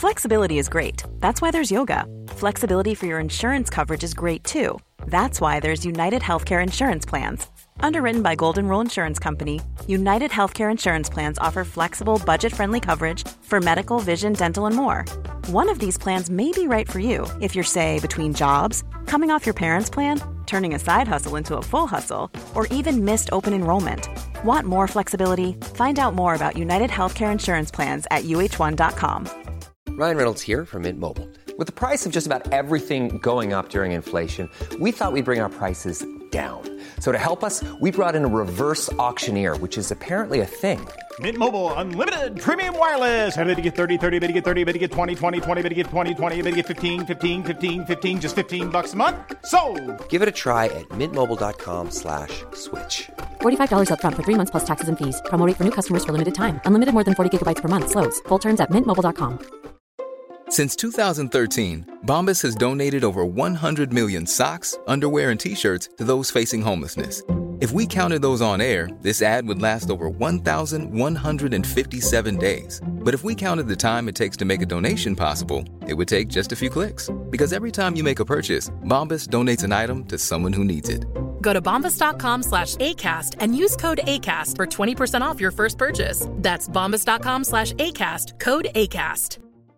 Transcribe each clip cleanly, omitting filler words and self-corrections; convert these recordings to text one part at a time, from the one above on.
Flexibility is great. That's why there's yoga. Flexibility for your insurance coverage is great too. That's why there's United Healthcare Insurance Plans. Underwritten by Golden Rule Insurance Company, United Healthcare Insurance Plans offer flexible, budget-friendly coverage for medical, vision, dental, and more. One of these plans may be right for you if you're, say, between jobs, coming off your parents' plan, turning a side hustle into a full hustle, or even missed open enrollment. Want more flexibility? Find out more about United Healthcare Insurance Plans at uh1.com. Ryan Reynolds here from Mint Mobile. With the price of just about everything going up during inflation, we thought we'd bring our prices down. So to help us, we brought in a reverse auctioneer, which is apparently a thing. Mint Mobile Unlimited Premium Wireless. How to get 30, 30, bit to get 30, bit to get 20, 20, 20, bit to get 20, 20, bit to get 15, 15, 15, 15, just $15 a month? Sold! Give it a try at mintmobile.com/switch. $45 up front for 3 months plus taxes and fees. Promo rate for new customers for limited time. Unlimited more than 40 gigabytes per month. Slows full terms at mintmobile.com. Since 2013, Bombas has donated over 100 million socks, underwear, and T-shirts to those facing homelessness. If we counted those on air, this ad would last over 1,157 days. But if we counted the time it takes to make a donation possible, it would take just a few clicks. Because every time you make a purchase, Bombas donates an item to someone who needs it. Go to bombas.com/ACAST and use code ACAST for 20% off your first purchase. That's bombas.com/ACAST, code ACAST.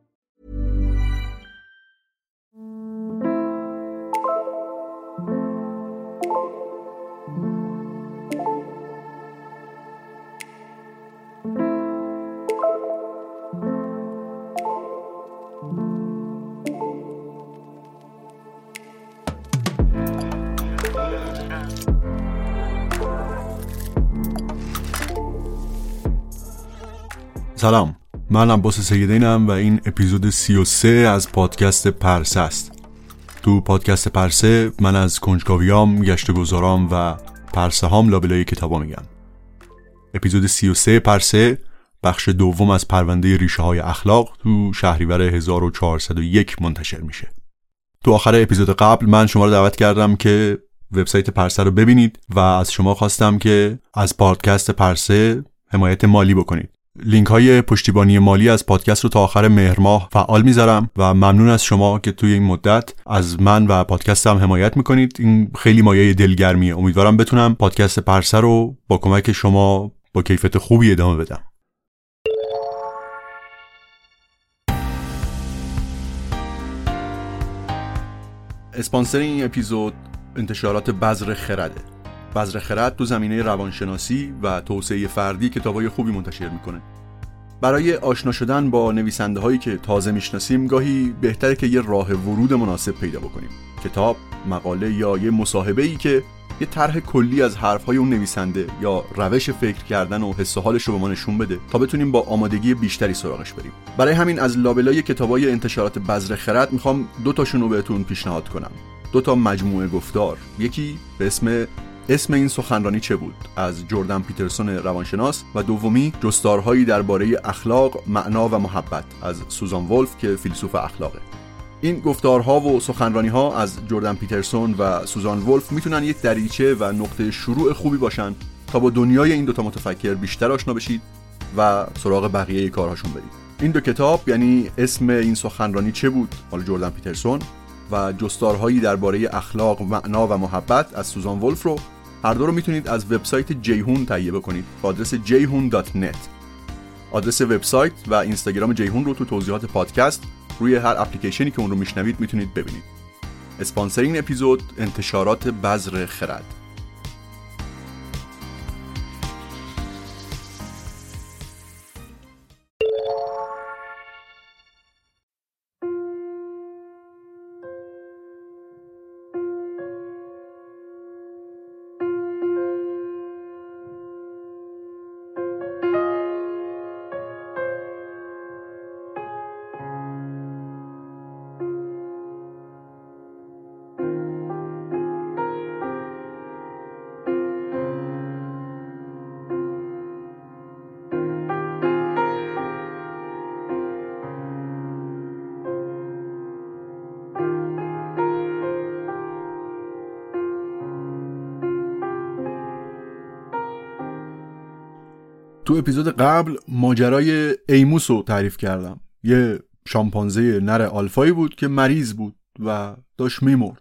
سلام، من عباس سیدینم و این اپیزود 33 از پادکست پرسه است. تو پادکست پرسه من از کنجکاویام، گشت‌وگذارام و پرسه هام لابلای کتابا میگم. اپیزود 33 پرسه بخش دوم از پرونده ریشه های اخلاق تو شهریور 1401 منتشر میشه. تو آخر اپیزود قبل من شما رو دعوت کردم که وبسایت پرسه رو ببینید و از شما خواستم که از پادکست پرسه حمایت مالی بکنید. لینک های پشتیبانی مالی از پادکست رو تا آخر مهر ماه فعال میذارم و ممنون از شما که توی این مدت از من و پادکستم حمایت میکنید. این خیلی مایه دلگرمیه. امیدوارم بتونم پادکست پرسه رو با کمک شما با کیفیت خوبی ادامه بدم. اسپانسر این اپیزود انتشارات بذر خرده. بذر خرد تو زمینه روانشناسی و توسعه فردی کتابای خوبی منتشر میکنه. برای آشنا شدن با نویسنده هایی که تازه میشناسیم گاهی بهتره که یه راه ورود مناسب پیدا بکنیم. کتاب، مقاله یا یه مصاحبه‌ای که یه طرح کلی از حرفهای اون نویسنده یا روش فکر کردن و حس و حالش رو به ما نشون بده تا بتونیم با آمادگی بیشتری سراغش بریم. برای همین از لابلای کتابای انتشارات بذر خرد میخوام 2 تاشون رو بهتون پیشنهاد کنم. 2 تا مجموعه گفتار. یکی به اسم این سخنرانی چه بود از جردن پیترسون روانشناس و دومی جستارهایی درباره اخلاق، معنا و محبت از سوزان ولف که فیلسوف اخلاقه. این گفتارها و سخنرانی‌ها از جردن پیترسون و سوزان ولف میتونن یک دریچه و نقطه شروع خوبی باشن تا با دنیای این 2 تا متفکر بیشتر آشنا بشید و سراغ بقیه کارهاشون برید. این 2 کتاب، یعنی اسم این سخنرانی چه بود مال جردن پیترسون و جستارهایی درباره اخلاق، معنا و محبت از سوزان ولف رو هر دو رو میتونید از وبسایت جیهون تهیه بکنید با آدرس jehun.net. آدرس وبسایت و اینستاگرام جیهون رو تو توضیحات پادکست روی هر اپلیکیشنی که اون رو میشنوید میتونید ببینید. اسپانسر این اپیزود انتشارات بذر خرد. تو اپیزود قبل ماجرای ایموس رو تعریف کردم. یه شامپانزه نر آلفایی بود که مریض بود و داشت میمرد.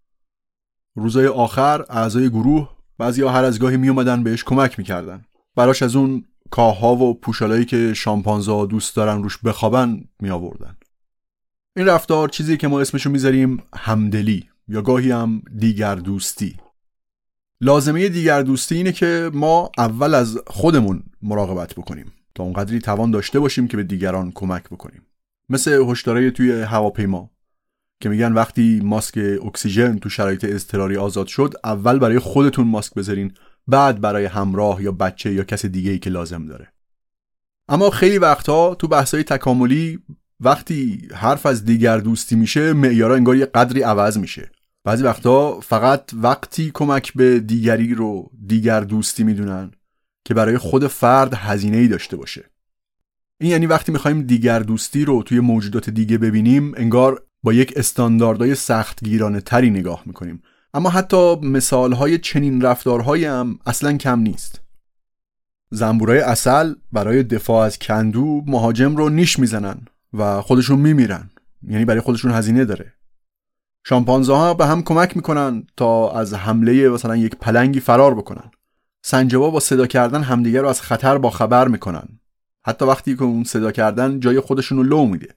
روزای آخر اعضای گروه بعضیا هر از گاهی می اومدن بهش کمک میکردن. براش از اون کاه‌ها و پوشالایی که شامپانزه‌ها دوست دارن روش بخوابن می آوردن. این رفتار چیزی که ما اسمشو میذاریم همدلی یا گاهی هم دیگر دوستی. لازمه دیگر دوستی اینه که ما اول از خودمون مراقبت بکنیم تا اونقدری توان داشته باشیم که به دیگران کمک بکنیم. مثل هشدارای توی هواپیما که میگن وقتی ماسک اکسیژن تو شرایط اضطراری آزاد شد، اول برای خودتون ماسک بذارین، بعد برای همراه یا بچه یا کس دیگه‌ای که لازم داره. اما خیلی وقتها تو بحث‌های تکاملی وقتی حرف از دیگر دوستی میشه، معیارها انگار یه قدری عوض میشه. بعضی وقتا فقط وقتی کمک به دیگری رو دیگر دوستی میدونن که برای خود فرد هزینه‌ای داشته باشه. این یعنی وقتی میخوایم دیگر دوستی رو توی موجودات دیگه ببینیم، انگار با یک استانداردهای سختگیرانه تری نگاه میکنیم. اما حتی مثالهای چنین رفتارهایی هم اصلا کم نیست. زنبورای عسل برای دفاع از کندو مهاجم رو نیش میزنن و خودشون میمیرن، یعنی برای خودشون هزینه داره. شامپانزه ها به هم کمک میکنن تا از حمله مثلا یک پلنگی فرار بکنن. سنجابا با صدا کردن همدیگر رو از خطر با خبر میکنن، حتی وقتی که اون صدا کردن جای خودشون رو لو میده.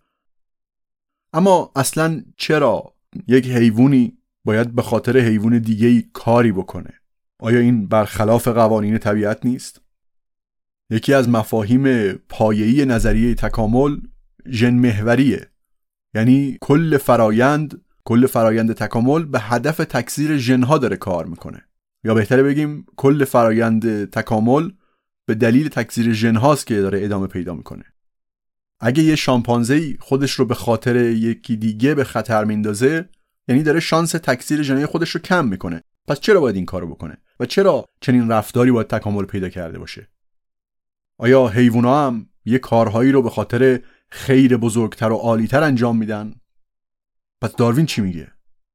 اما اصلا چرا یک حیوانی باید به خاطر حیوان دیگه‌ای کاری بکنه؟ آیا این برخلاف قوانین طبیعت نیست؟ یکی از مفاهیم پایه‌ای نظریه تکامل ژن محوریه، یعنی کل فرایند تکامل به هدف تکثیر ژن‌ها داره کار میکنه، یا بهتره بگیم کل فرایند تکامل به دلیل تکثیر ژن‌هاست که داره ادامه پیدا میکنه. اگه یه شامپانزه‌ای خودش رو به خاطر یکی دیگه به خطر میندازه، یعنی داره شانس تکثیر ژن‌های خودش رو کم میکنه. پس چرا باید این کارو بکنه و چرا چنین رفتاری باید تکامل پیدا کرده باشه؟ آیا حیونا هم یه کارهایی رو به خاطر خیر بزرگتر و عالی‌تر انجام میدن؟ پس داروین چی میگه؟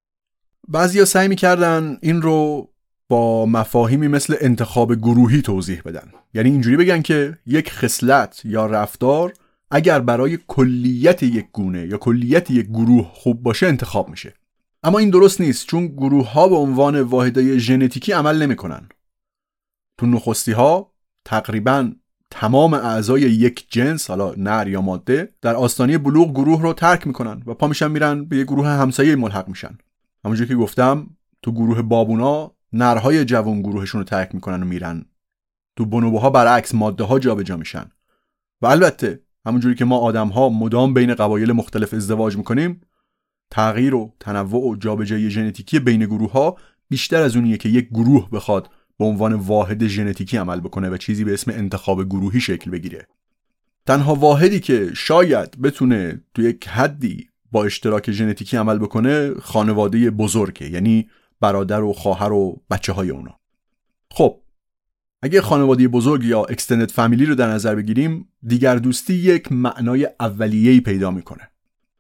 بعضیا سعی میکردن این رو با مفاهیمی مثل انتخاب گروهی توضیح بدن. یعنی اینجوری بگن که یک خصلت یا رفتار اگر برای کلیت یک گونه یا کلیت یک گروه خوب باشه انتخاب میشه. اما این درست نیست، چون گروه ها به عنوان واحدهای ژنتیکی عمل نمیکنن. تو نخستی ها تقریباً تمام اعضای یک جنس، حالا نر یا ماده، در آستانه بلوغ گروه رو ترک میکنن و پا میشن میرن به یک گروه همسایه ملحق میشن. همونجوری که گفتم تو گروه بابونا نرهای جوان گروهشون رو ترک میکنن و میرن. تو بونوبوها برعکس ماده ها جابجا میشن. و البته همونجوری که ما آدم ها مدام بین قبایل مختلف ازدواج میکنیم، تغییر و تنوع و جابجایی ژنتیکی بین گروه ها بیشتر از اونیه که یک گروه بخواد به عنوان واحد ژنتیکی عمل بکنه و چیزی به اسم انتخاب گروهی شکل بگیره. تنها واحدی که شاید بتونه تو یک حدی با اشتراک ژنتیکی عمل بکنه خانواده بزرگه، یعنی برادر و خواهر و بچه های اونا. خب اگه خانواده بزرگ یا اکستندد فامیلی رو در نظر بگیریم، دیگر دوستی یک معنای اولیه‌ای پیدا میکنه.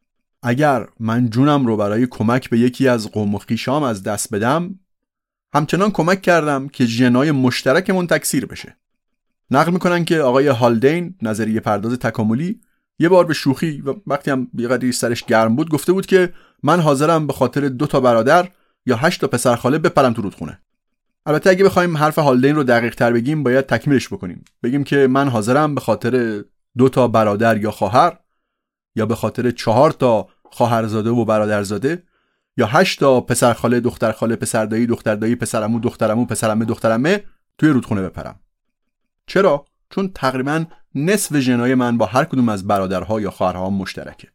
اگر من جونم رو برای کمک به یکی از قوم و خویشام از دست بدم، همچنان کمک کردم که ژن‌های مشترکمون تکثیر بشه. نقل میکنن که آقای هالدین، نظریه پرداز تکاملی، یه بار به شوخی و وقتی هم یه قدری سرش گرم بود گفته بود که من حاضرم به خاطر 2 برادر یا 8 پسرخاله بپرم تو رودخونه. البته اگه بخوایم حرف هالدین رو دقیق تر بگیم باید تکمیلش بکنیم. بگیم که من حاضرم به خاطر 2 برادر یا خواهر، یا به خاطر 4 خواهرزاده و برادرزاده، یا 8 پسرخاله، دخترخاله، پسردایی، دختردایی، پسرعمو، دخترعمو، پسرعمه، دخترعمه توی رودخونه بپرم. چرا؟ چون تقریباً نصف ژن‌های من با هر کدوم از برادرها یا خواهرها مشترکه.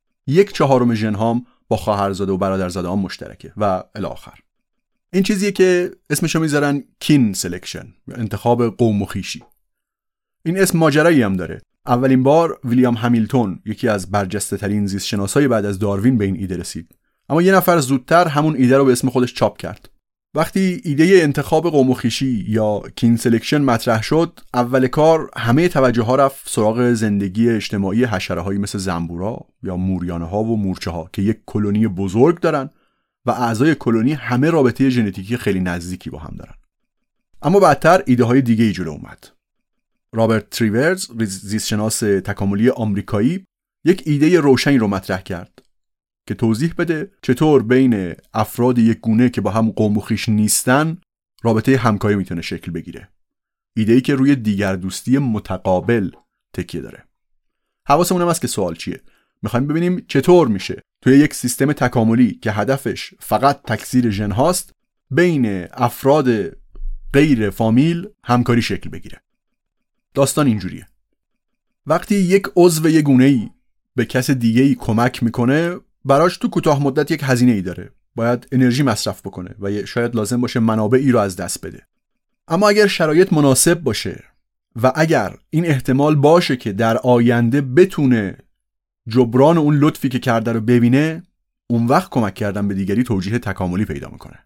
1/4 ژن‌هام با خواهرزاده و برادرزاده هم مشترکه و الی آخر. این چیزیه که اسمشو میذارن کین سلکشن، انتخاب قوم و خویشی. این اسم ماجرایی هم داره. اولین بار ویلیام همیلتون، یکی از برجسته ترین زیست شناسای بعد از داروین، به این ایده رسید. اما یه نفر زودتر همون ایده رو به اسم خودش چاپ کرد. وقتی ایده انتخاب قوم و خویشی یا کین سلکشن مطرح شد، اول کار همه توجه ها رفت سراغ زندگی اجتماعی حشره‌هایی مثل زنبورا یا موریانه‌ها و مورچه‌ها که یک کلونی بزرگ دارن و اعضای کلونی همه رابطه ژنتیکی خیلی نزدیکی با هم دارن. اما بعدتر ایده های دیگه ای جلو اومد. رابرت تریورز، زیستشناس تکاملی آمریکایی، یک ایده روشنی رو مطرح کرد که توضیح بده چطور بین افراد یک گونه که با هم قوم و خویش نیستن رابطه همکاری میتونه شکل بگیره. ایده‌ای که روی دیگر دوستی متقابل تکیه داره. حواسمون هم هست که سوال چیه؟ میخوایم ببینیم چطور میشه توی یک سیستم تکاملی که هدفش فقط تکثیر ژن هاست بین افراد غیر فامیل همکاری شکل بگیره. داستان اینجوریه. وقتی یک عضو یک گونه‌ای به کس دیگه‌ای کمک میکنه، براش تو کوتاه مدت یک هزینه‌ای داره. باید انرژی مصرف بکنه و شاید لازم باشه منابعی رو از دست بده. اما اگر شرایط مناسب باشه و اگر این احتمال باشه که در آینده بتونه جبران اون لطفی که کرده رو ببینه، اون وقت کمک کردن به دیگری توجیه تکاملی پیدا میکنه.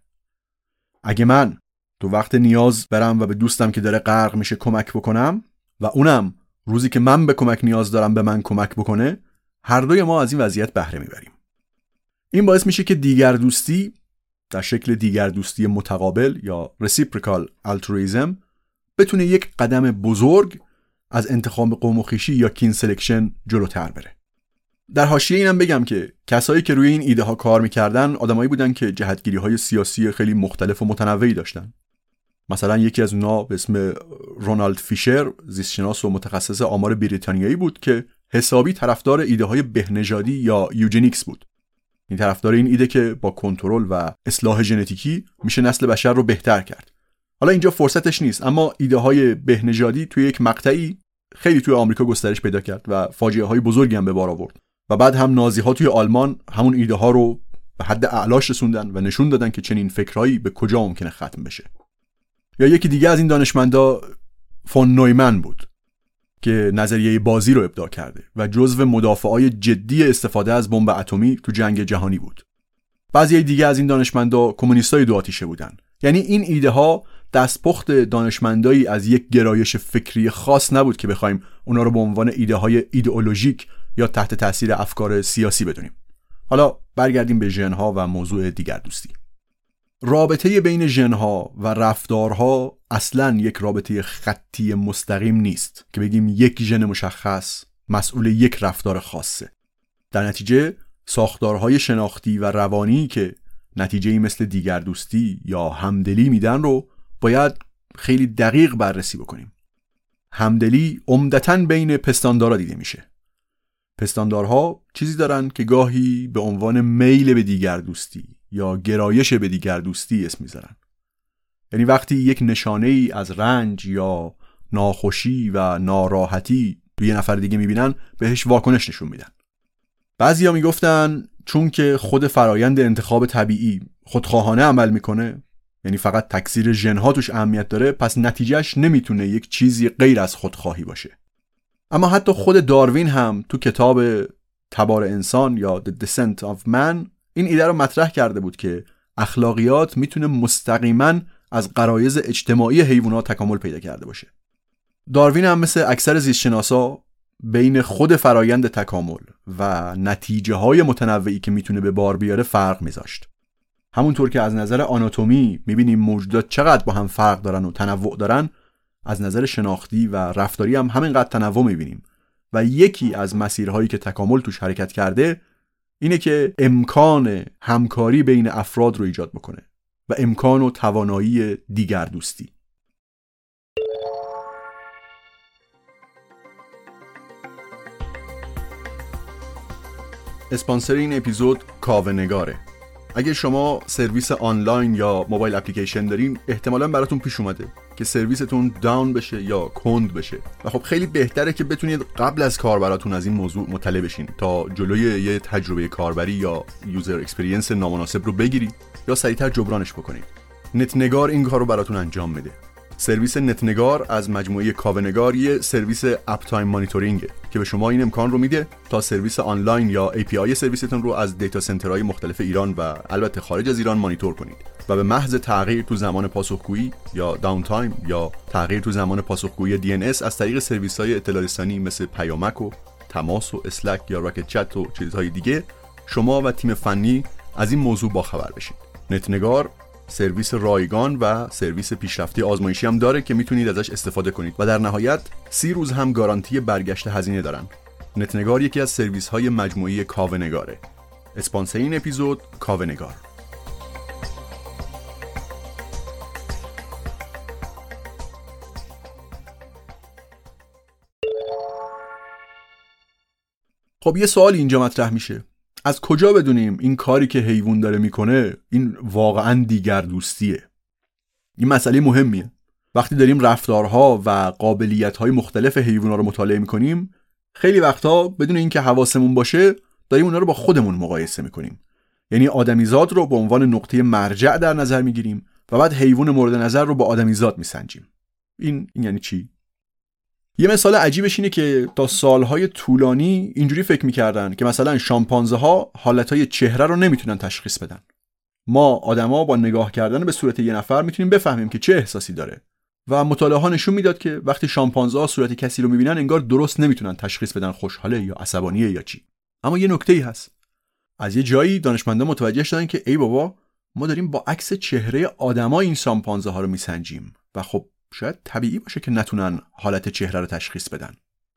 اگه من تو وقت نیاز برم و به دوستم که داره غرق میشه کمک بکنم و اونم روزی که من به کمک نیاز دارم به من کمک بکنه، هر دوی ما از این وضعیت بهره میبریم. این باعث میشه که دیگر دوستی در شکل دیگر دوستی متقابل یا reciprocal altruism بتونه یک قدم بزرگ از انتخاب قوم و خویشی یا کین سلکشن جلوتر بره. در حاشیه اینم بگم که کسایی که روی این ایده ها کار میکردن آدمایی بودن که جهتگیری های سیاسی خیلی مختلف و متنوعی داشتن. مثلا یکی از اونها به اسم رونالد فیشر، زیستشناس و متخصص آمار بریتانیایی بود که حسابی طرفدار ایده های بهنژادی یا یوجنیکس بود. این طرفدار این ایده که با کنترل و اصلاح ژنتیکی میشه نسل بشر رو بهتر کرد. حالا اینجا فرصتش نیست، اما ایده های بهنژادی توی یک مقطعی خیلی توی آمریکا گسترش پیدا کرد و فاجعه های بزرگی هم به بار آورد. و بعد هم نازی ها توی آلمان همون ایده ها رو به حد اعلاش رسوندن و نشون دادن که چنین فکرایی به کجا ممکنه ختم بشه. یا یکی دیگه از این دانشمندا فون نویمن بود که نظریه بازی رو ابداع کرده و جزو مدافعای جدی استفاده از بمب اتمی تو جنگ جهانی بود. بعضی دیگه از این دانشمندا کمونیستای دو آتیشه بودن. یعنی این ایده ها دستپخت دانشمندایی از یک گرایش فکری خاص نبود که بخوایم اونا رو به عنوان ایده های ایدئولوژیک یا تحت تاثیر افکار سیاسی بدونیم. حالا برگردیم به ژن‌ها و موضوع دیگر دوستی. رابطه بین ژن‌ها و رفتارها اصلاً یک رابطه خطی مستقیم نیست که بگیم یک ژن مشخص مسئول یک رفتار خاصه. در نتیجه ساختارهای شناختی و روانی که نتیجه‌ای مثل دیگر دوستی یا همدلی میدن رو باید خیلی دقیق بررسی بکنیم. همدلی عمدتاً بین پستاندارا دیده میشه. پستاندارها چیزی دارن که گاهی به عنوان میل به دیگر دوستی یا گرایش به دیگر دوستی اسم میذارن. یعنی وقتی یک نشانه‌ای از رنج یا ناخوشی و ناراحتی توی یه نفر دیگه میبینن بهش واکنش نشون میدن. بعضیا میگفتن چون که خود فرایند انتخاب طبیعی خودخواهانه عمل میکنه، یعنی فقط تکثیر ژن‌ها توش اهمیت داره، پس نتیجهش نمیتونه یک چیزی غیر از خودخواهی باشه. اما حتی خود داروین هم تو کتاب تبار انسان یا The Descent of Man این ایده رو مطرح کرده بود که اخلاقیات میتونه مستقیما از غرایز اجتماعی حیوانات تکامل پیدا کرده باشه. داروین هم مثل اکثر زیستشناسا بین خود فرایند تکامل و نتیجه های متنوعی که میتونه به بار بیاره فرق میذاشت. همونطور که از نظر آناتومی میبینیم موجودات چقدر با هم فرق دارن و تنوع دارن، از نظر شناختی و رفتاری هم همینقدر تنوع میبینیم و یکی از مسیرهایی که تکامل توش حرکت کرده اینه که امکان همکاری بین افراد رو ایجاد بکنه و امکان و توانایی دیگر دوستی. اسپانسر این اپیزود کاوه‌نگاره. اگه شما سرویس آنلاین یا موبایل اپلیکیشن دارین، احتمالاً براتون پیش اومده که سرویستون داون بشه یا کند بشه و خب خیلی بهتره که بتونید قبل از کار براتون از این موضوع مطلع بشین تا جلوی یه تجربه کاربری یا یوزر اکسپریانس نامناسب رو بگیرید یا سریعتر جبرانش بکنید. نتنگار این کار رو براتون انجام میده. سرویس نتنگار از مجموعه کاوه‌نگار یه سرویس اپ تایم مانیتورینگه که به شما این امکان رو میده تا سرویس آنلاین یا API سرویستون رو از دیتا سنترهای مختلف ایران و البته خارج از ایران مانیتور کنید و به محض تغییر تو زمان پاسخگویی یا داون تایم یا تغییر تو زمان پاسخگویی DNS از طریق سرویس‌های اطلاع رسانی مثل پیامک و تماس و اسلک یا راکت چت و چیزهای دیگه شما و تیم فنی از این موضوع باخبر بشید. نتنگار سرویس رایگان و سرویس پیشرفته آزمایشی هم داره که میتونید ازش استفاده کنید و در نهایت 30 روز هم گارانتی برگشت هزینه دارن. نتنگار یکی از سرویس‌های مجموعه کاوه‌نگاره. اسپانسر این اپیزود کاوه‌نگار. خب یه سوال اینجا مطرح میشه. از کجا بدونیم این کاری که حیوان داره میکنه این واقعاً دیگر دوستیه؟ این مسئله مهمیه. وقتی داریم رفتارها و قابلیت‌های مختلف حیوانات رو مطالعه میکنیم، خیلی وقتا بدون اینکه حواسمون باشه داریم اونا رو با خودمون مقایسه میکنیم. یعنی آدمیزاد رو به عنوان نقطه مرجع در نظر میگیریم و بعد حیوان مورد نظر رو با آدمیزاد میسنجیم. این یعنی چی؟ یه مثال عجیبش اینه که تا سالهای طولانی اینجوری فکر میکردن که مثلا شامپانزه ها حالتهای چهره رو نمیتونن تشخیص بدن. ما آدما با نگاه کردن به صورت یه نفر میتونیم بفهمیم که چه احساسی داره و مطالعه ها نشون میداد که وقتی شامپانزه ها صورت کسی رو میبینن انگار درست نمیتونن تشخیص بدن خوشحاله یا عصبانیه یا چی. اما یه نکته‌ای هست. از یه جایی دانشمندان متوجه شدن که ای بابا ما داریم با عکس چهره آدما این شامپانزه ها رو میسنجیم و خب شاید طبیعی باشه که نتونن حالت چهره رو تشخیص بدن.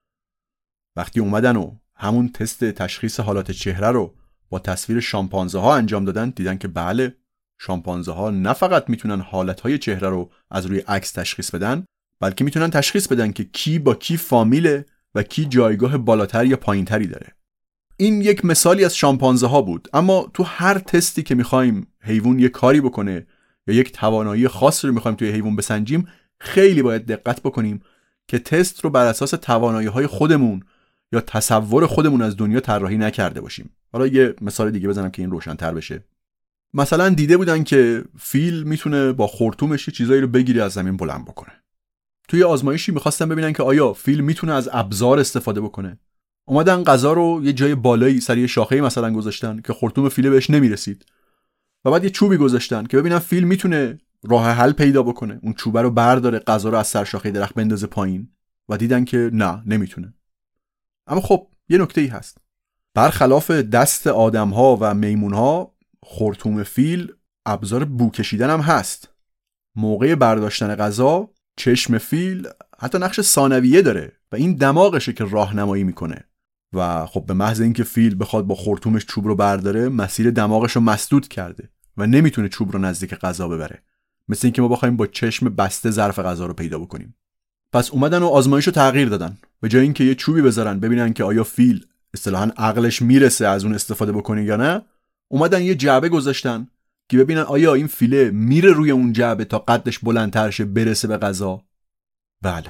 وقتی اومدن و همون تست تشخیص حالت چهره رو با تصویر شامپانزه ها انجام دادن، دیدن که بله، شامپانزه ها نه فقط میتونن حالتهای چهره رو از روی عکس تشخیص بدن، بلکه میتونن تشخیص بدن که کی با کی فامیله و کی جایگاه بالاتر یا پایینتری داره. این یک مثالی از شامپانزه ها بود، اما تو هر تستی که میخوایم حیوان یک کاری بکنه یا یک توانایی خاص رو میخوایم توی حیوان بسنجیم، خیلی باید دقت بکنیم که تست رو بر اساس توانایی‌های خودمون یا تصور خودمون از دنیا طراحی نکرده باشیم. حالا یه مثال دیگه بزنم که این روشن‌تر بشه. مثلا دیده بودن که فیل میتونه با خرطومش چیزایی رو بگیره از زمین بلند بکنه. توی آزمایشی می‌خواستن ببینن که آیا فیل میتونه از ابزار استفاده بکنه. اومدن غذا رو یه جای بالایی سر یه شاخه‌ای مثلا گذاشتن که خرطوم فیل بهش نمیرسید. و بعد یه چوبی گذاشتن که ببینن فیل میتونه راه حل پیدا بکنه، اون چوبه رو برداره، غذا رو از سر شاخه درخت بندازه پایین، و دیدن که نه، نمیتونه. اما خب یه نکته‌ای هست. برخلاف دست آدم‌ها و میمون‌ها، خرطوم فیل ابزار بو کشیدن هم هست. موقع برداشتن غذا چشم فیل حتی نقش ثانویه داره و این دماغشه که راهنمایی میکنه. و خب به محض اینکه فیل بخواد با خرطومش چوب رو برداره، مسیر دماغش رو مسدود کرده و نمیتونه چوب رو نزدیک غذا ببره. مثل اینکه ما بخوایم با چشم بسته ظرف غذا رو پیدا بکنیم. پس اومدن و آزمایش رو تغییر دادن. به جای اینکه یه چوبی بذارن ببینن که آیا فیل اصطلاحاً عقلش میرسه از اون استفاده بکنه یا نه، اومدن یه جعبه گذاشتن که ببینن آیا این فیله میره روی اون جعبه تا قدش بلندتر شه برسه به غذا. بله.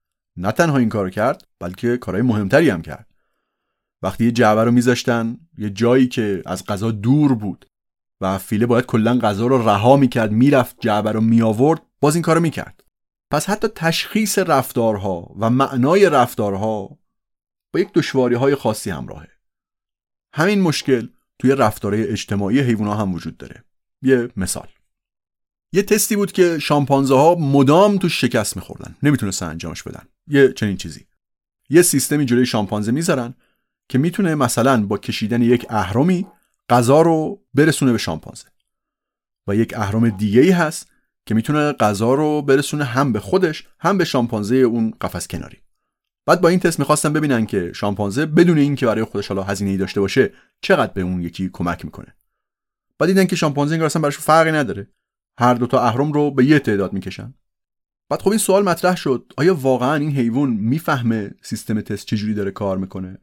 نه تنها این کارو کرد، بلکه کارهای مهمتری هم کرد. وقتی یه جعبه رو میذاشتن یه جایی که از غذا دور بود و فیله باید کلا غذا رو رها میکرد، میرفت جعبه رو میآورد، باز این کارو میکرد. پس حتی تشخیص رفتارها و معنای رفتارها با یک دشواری‌های خاصی همراهه. همین مشکل توی رفتارهای اجتماعی حیوانات هم وجود داره. یه مثال. یه تستی بود که شامپانزه ها مدام توش شکست می‌خوردن، نمیتونستن انجامش بدن. یه چنین چیزی. یه سیستمی جلوی شامپانزه میذارن که میتونه مثلا با کشیدن یک اهرمی غذا رو برسونه به شامپانزه. و یک اهرم دیگه‌ای هست که میتونه غذا رو برسونه هم به خودش هم به شامپانزه اون قفس کناری. بعد با این تست میخواستن ببینن که شامپانزه بدون این که برای خودش حالا هزینه‌ای داشته باشه چقدر به اون یکی کمک میکنه. بعد دیدن که شامپانزه انگار اصلا براش فرقی نداره. هر دو تا اهرم رو به یه تعداد میکشن. بعد خب این سوال مطرح شد، آیا واقعا این حیوان میفهمه سیستم تست چجوری داره کار میکنه؟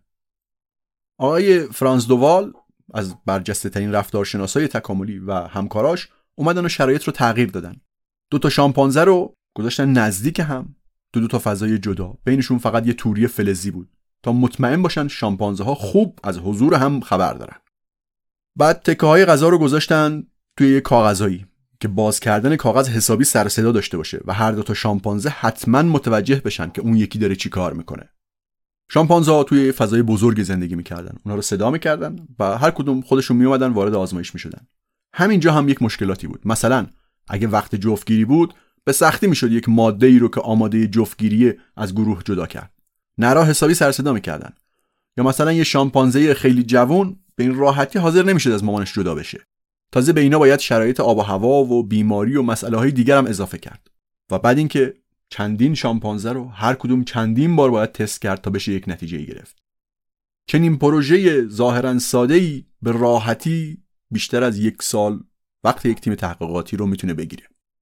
آقای فرانز دووال از برجسته ترین رفتارشناسای تکاملی و همکاراش اومدن و شرایط رو تغییر دادن. دو تا شامپانزه رو گذاشتن نزدیک هم، دو تا فضای جدا، بینشون فقط یه توری فلزی بود تا مطمئن باشن شامپانزه ها خوب از حضور هم خبر دارن. بعد تکه های غذا رو گذاشتن توی یه کاغذایی که باز کردن کاغذ حسابی سر و صدا داشته باشه و هر دو تا شامپانزه حتما متوجه بشن که اون یکی داره چی کار میکنه. شامپانزه ها توی فضای بزرگی زندگی میکردن، اونها رو صدا میکردن و هر کدوم خودشون میومدن وارد آزمایش میشدن. همینجا هم یک مشکلاتی بود. مثلا اگه وقت جفتگیری بود به سختی میشد یک ماده‌ای رو که آماده جفتگیری از گروه جدا کرد. نرا حسابی سر صدا میکردن. یا مثلا یه شامپانزه خیلی جوان به این راحتی حاضر نمیشد از مامانش جدا بشه. تازه به اینا باید شرایط آب و هوا و بیماری و مسائل‌های دیگر هم اضافه کرد. و بعد اینکه چندین شامپانزه رو هر کدوم چندین بار باید تست کرد تا بشه یک نتیجه‌ای گرفت. چنین پروژه ظاهراً ساده‌ای به راحتی بیشتر از 1 سال وقت یک تیم تحقیقاتی رو میتونه بگیره.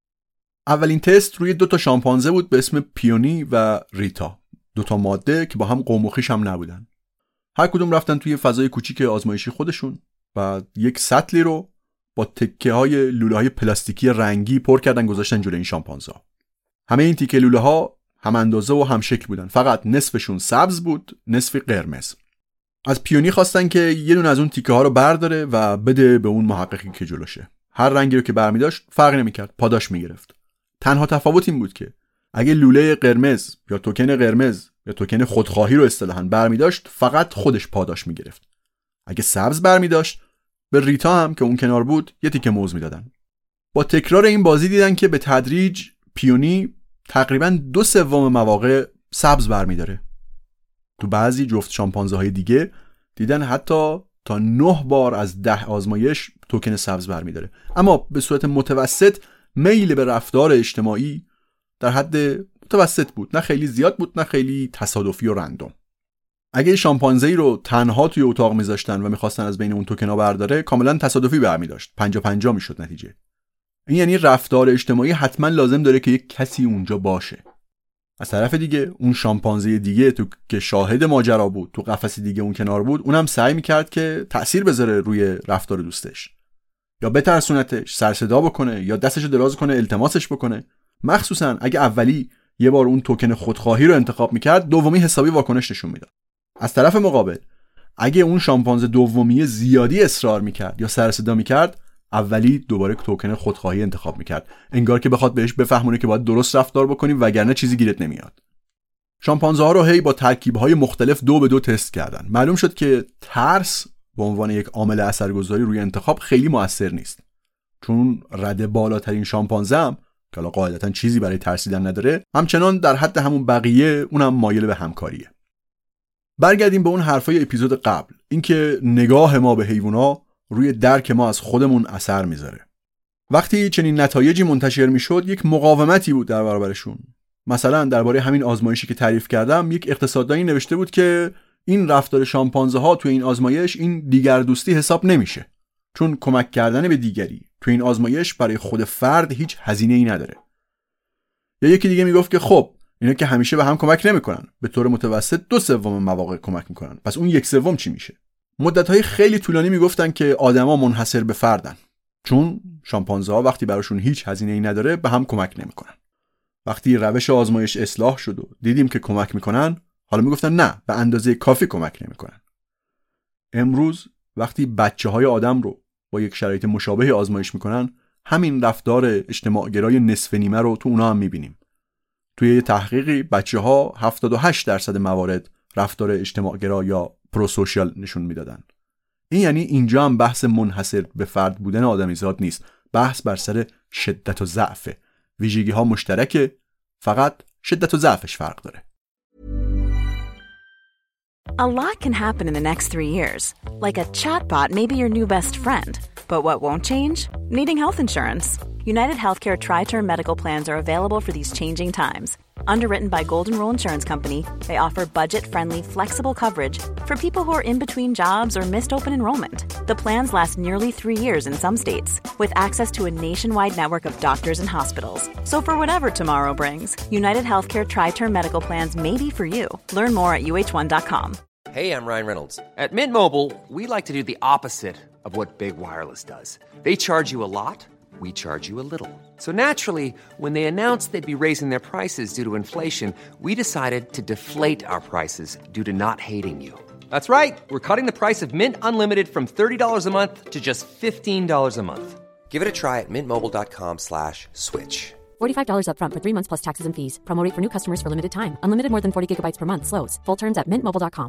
اولین تست روی 2 شامپانزه بود به اسم پیونی و ریتا، 2 ماده که با هم قوم و خویش هم نبودن. هر کدوم رفتن توی فضای کوچیک آزمایشی خودشون و یک سطلی رو با تکه‌های لوله‌های پلاستیکی رنگی پر کردن گذاشتن جلوی این شامپانزه‌ها. همه این تیکه لوله‌ها هم اندازه و هم شکل بودن، فقط نصفشون سبز بود، نصفی قرمز. از پیونی خواستن که یه دونه از اون تیکه ها رو برداره و بده به اون محققی که جلوشه. هر رنگی رو که برمی‌داشت فرقی نمی‌کرد، پاداش می‌گرفت. تنها تفاوت این بود که اگه لوله قرمز یا توکن قرمز یا توکن خودخواهی رو اصطلاحاً برمی‌داشت، فقط خودش پاداش می‌گرفت. اگه سبز برمی‌داشت، به ریتا هم که اون کنار بود یه تیکه موز میدادن. با تکرار این بازی دیدن که به تدریج پیونی تقریباً 2/3 مواقع سبز برمی‌داره. تو بعضی جفت شامپانزه های دیگه دیدن حتی تا 9 بار از 10 آزمایش توکن سبز برمی‌داره. اما به صورت متوسط میل به رفتار اجتماعی در حد متوسط بود، نه خیلی زیاد بود نه خیلی تصادفی و رندوم. اگه شامپانزه‌ای رو تنها توی اتاق می‌ذاشتن و می‌خواستن از بین اون توکنا برداره، کاملا تصادفی برمی‌داشت، 50-50 میشد نتیجه. این یعنی رفتار اجتماعی حتما لازم داره که یک کسی اونجا باشه. از طرف دیگه اون شامپانزه دیگه تو که شاهد ماجرا بود، تو قفس دیگه اون کنار بود، اونم سعی می‌کرد که تأثیر بذاره روی رفتار دوستش، یا بترسونتش، سر صدا بکنه، یا دستشو دراز کنه التماسش بکنه. مخصوصا اگه اولی یه بار اون توکن خودخواهی رو انتخاب می‌کرد، دومی حسابی واکنش نشون میداد. از طرف مقابل اگه اون شامپانزه دومی زیادی اصرار می‌کرد یا سر صدا می‌کرد، اولی دوباره توکن خودخواهی انتخاب می‌کرد، انگار که بخواد بهش بفهمونه که باید درست رفتار بکنی وگرنه چیزی گیرت نمیاد. شامپانزه‌ها رو هی با ترکیب‌های مختلف 2 به 2 تست کردن. معلوم شد که ترس به عنوان یک عامل اثرگذاری روی انتخاب خیلی موثر نیست. چون رده بالاترین شامپانزه هم که حالا قاعدتاً چیزی برای ترسیدن نداره، همچنان در حد همون بقیه اونم مایل به همکاریه. برگردیم به اون حرفای اپیزود قبل، اینکه نگاه ما به حیونا روی درک ما از خودمون اثر میذاره. وقتی چنین نتایجی منتشر میشد، یک مقاومتی بود در برابرشون. مثلا درباره همین آزمایشی که تعریف کردم، یک اقتصاددانی نوشته بود که این رفتار شامپانزه ها تو این آزمایش این دیگر دوستی حساب نمیشه، چون کمک کردن به دیگری تو این آزمایش برای خود فرد هیچ هزینه‌ای نداره. یا یکی دیگه میگفت که خب اینا که همیشه به هم کمک نمیکنن، به طور متوسط 2/3 مواقع کمک میکنن، پس اون 1/3 چی میشه؟ مدت‌های خیلی طولانی میگفتن که آدما منحصر به فردن، چون شامپانزه‌ها وقتی براشون هیچ هزینه‌ای نداره به هم کمک نمیکنن. وقتی روش آزمایش اصلاح شد و دیدیم که کمک میکنن، حالا میگفتن نه، به اندازه کافی کمک نمیکنن. امروز وقتی بچه‌های آدم رو با یک شرایط مشابه آزمایش میکنن، همین رفتار اجتماع گرای نصف نیمه رو تو اونا هم میبینیم. توی یه تحقیقی بچه‌ها 78% موارد رفتار اجتماع گرا یا پروسوشیال نشون میدادن. این یعنی اینجا هم بحث منحصر به فرد بودن آدمیزاد نیست، بحث بر سر شدت و ضعفه. ویژگی ها مشترکه، فقط شدت و ضعفش فرق داره. A lot can happen in the next 3 years. Like a chatbot may be your new best friend. But what won't change? Needing health insurance. United Healthcare Tri-Term Medical Plans are available for these changing times. Underwritten by Golden Rule Insurance Company, they offer budget-friendly, flexible coverage for people who are in between jobs or missed open enrollment. The plans last nearly 3 years in some states, with access to a nationwide network of doctors and hospitals. So for whatever tomorrow brings, United Healthcare Tri-Term Medical Plans may be for you. Learn more at uh1.com. Hey, I'm Ryan Reynolds. At Mint Mobile, we like to do the opposite of what Big Wireless does. They charge you a lot. We charge you a little. So naturally, when they announced they'd be raising their prices due to inflation, we decided to deflate our prices due to not hating you. That's right. We're cutting the price of Mint Unlimited from $30 a month to just $15 a month. Give it a try at mintmobile.com/switch. $45 up front for 3 months plus taxes and fees. Promo rate for new customers for limited time. Unlimited more than 40 gigabytes per month. Slows full terms at mintmobile.com.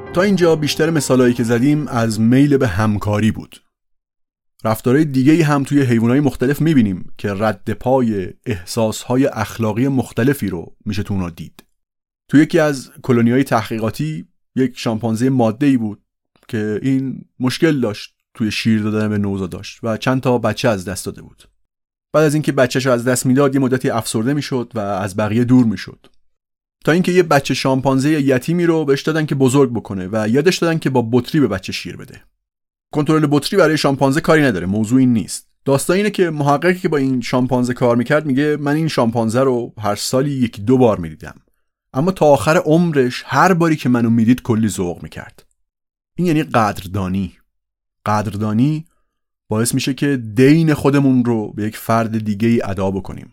تا اینجا بیشتر مثالایی که زدیم از میل به همکاری بود. رفتارهای دیگه‌ای هم توی حیوانات مختلف می‌بینیم که رد پای احساسهای اخلاقی مختلفی رو میشه تو اونا دید. توی یکی از کلونی‌های تحقیقاتی یک شامپانزه ماده‌ای بود که این مشکل داشت توی شیر دادن به نوزاداش و چند تا بچه از دست داده بود. بعد از اینکه بچه‌شو از دست میداد یه مدتی افسرده میشد و از بقیه دور میشد. تا اینکه یه بچه شامپانزه یتیمی رو بهش دادن که بزرگ بکنه و یادش دادن که با بطری به بچه شیر بده. کنترل بطری برای شامپانزه کاری نداره، موضوع این نیست. داستان اینه که محققی که با این شامپانزه کار میکرد میگه من این شامپانزه رو هر سالی 1-2 بار میدیدم، اما تا آخر عمرش هر باری که منو میدید کلی ذوق میکرد. این یعنی قدردانی. قدردانی باعث میشه که دین خودمون رو به یک فرد دیگه ای ادا بکنیم.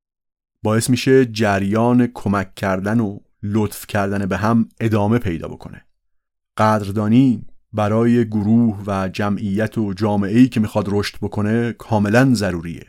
باعث میشه جریان کمک کردن و لطف کردن به هم ادامه پیدا بکنه. قدردانی برای گروه و جمعیت و جامعه‌ای که میخواد رشد بکنه کاملا ضروریه.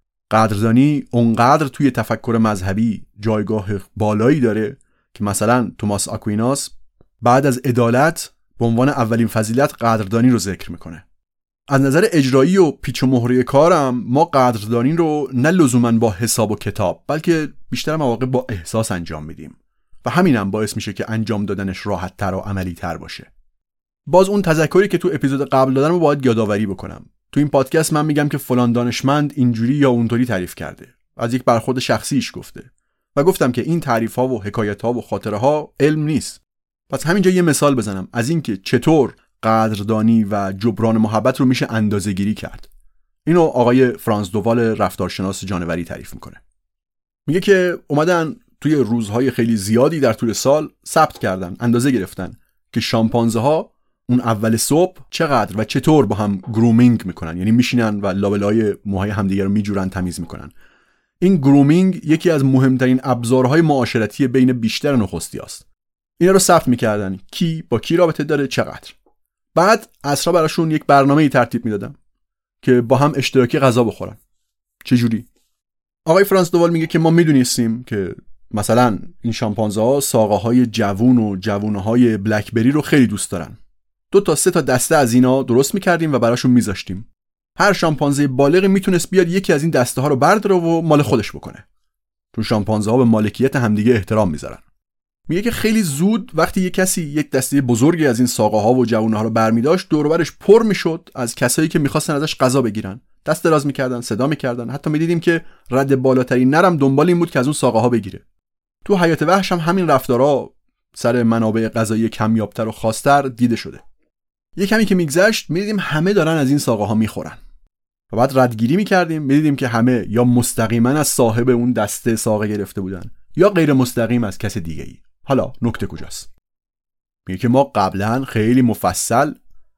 قدردانی اونقدر توی تفکر مذهبی جایگاه بالایی داره که مثلا توماس آکویناس بعد از عدالت به عنوان اولین فضیلت قدردانی رو ذکر میکنه. از نظر اجرایی و پیچ و مهره کارم ما قدردانی رو نه لزوماً با حساب و کتاب بلکه بیشتر مواقع با احساس انجام میدیم و همینم باعث میشه که انجام دادنش راحت تر و عملی تر باشه. باز اون تذکری که تو اپیزود قبل دادم رو باید یادآوری بکنم. تو این پادکست من میگم که فلان دانشمند اینجوری یا اونطوری تعریف کرده، از یک برخورد شخصیش گفته و گفتم که این تعریف‌ها و حکایت‌ها و خاطره‌ها علم نیست. پس همینجا یه مثال بزنم از این که چطور قدردانی و جبران محبت رو میشه اندازه‌گیری کرد. اینو آقای فرانس دووال رفتارشناس جانوری تعریف میکنه. میگه که اومدن توی روزهای خیلی زیادی در طول سال ثبت کردن، اندازه گرفتن که شامپانزه ها اون اول صبح چقدر و چطور با هم گرومینگ میکنن، یعنی میشینن و لابلای موهای همدیگه رو میجورن، تمیز میکنن. این گرومینگ یکی از مهمترین ابزارهای معاشرتی بین بیشتر نخستیاست. اینا رو ثبت میکردن کی با کی رابطه داره، چقدر. بعد عصرا براشون یک برنامه‌ای ترتیب میدادم که با هم اشتراکی غذا بخورن. چه جوری؟ آقای فرانس دووال میگه که ما میدونستیم که مثلا این شامپانزه ها ساقه های جوون و جوونه های بلکبری رو خیلی دوست دارن. 2 تا 3 تا دسته از اینا درست میکردیم و براشون میذاشتیم. هر شامپانزه بالغی میتونست بیاد یکی از این دسته ها رو برداره و مال خودش بکنه. چون شامپانزه ها به مالکیت همدیگه احترام میذارن. میگه که خیلی زود وقتی یک کسی یک دسته بزرگی از این ساقه ها و جوونه ها رو برمی‌داشت، دور و برش پر میشد از کسایی که می‌خواستن ازش غذا بگیرن. دست دراز می‌کردن، صدا می‌کردن. حتی می‌دیدیم که رد بالاتری نرم دنبال این بود که از اون ساقه ها بگیره. تو حیات وحش هم همین رفتارا سر منابع غذایی کمیابتر و خاص‌تر دیده شده. یه کمی که میگذشت می‌دیدیم همه دارن از این ساقه ها می‌خورن. و بعد ردگیری می‌کردیم، می‌دیدیم که همه یا مستقیما از صاحب اون دسته ساقه گرفته بودن یا غیر مستقیم از کس دیگه‌ای. حالا نکته کجاست؟ میگه که ما قبلا خیلی مفصل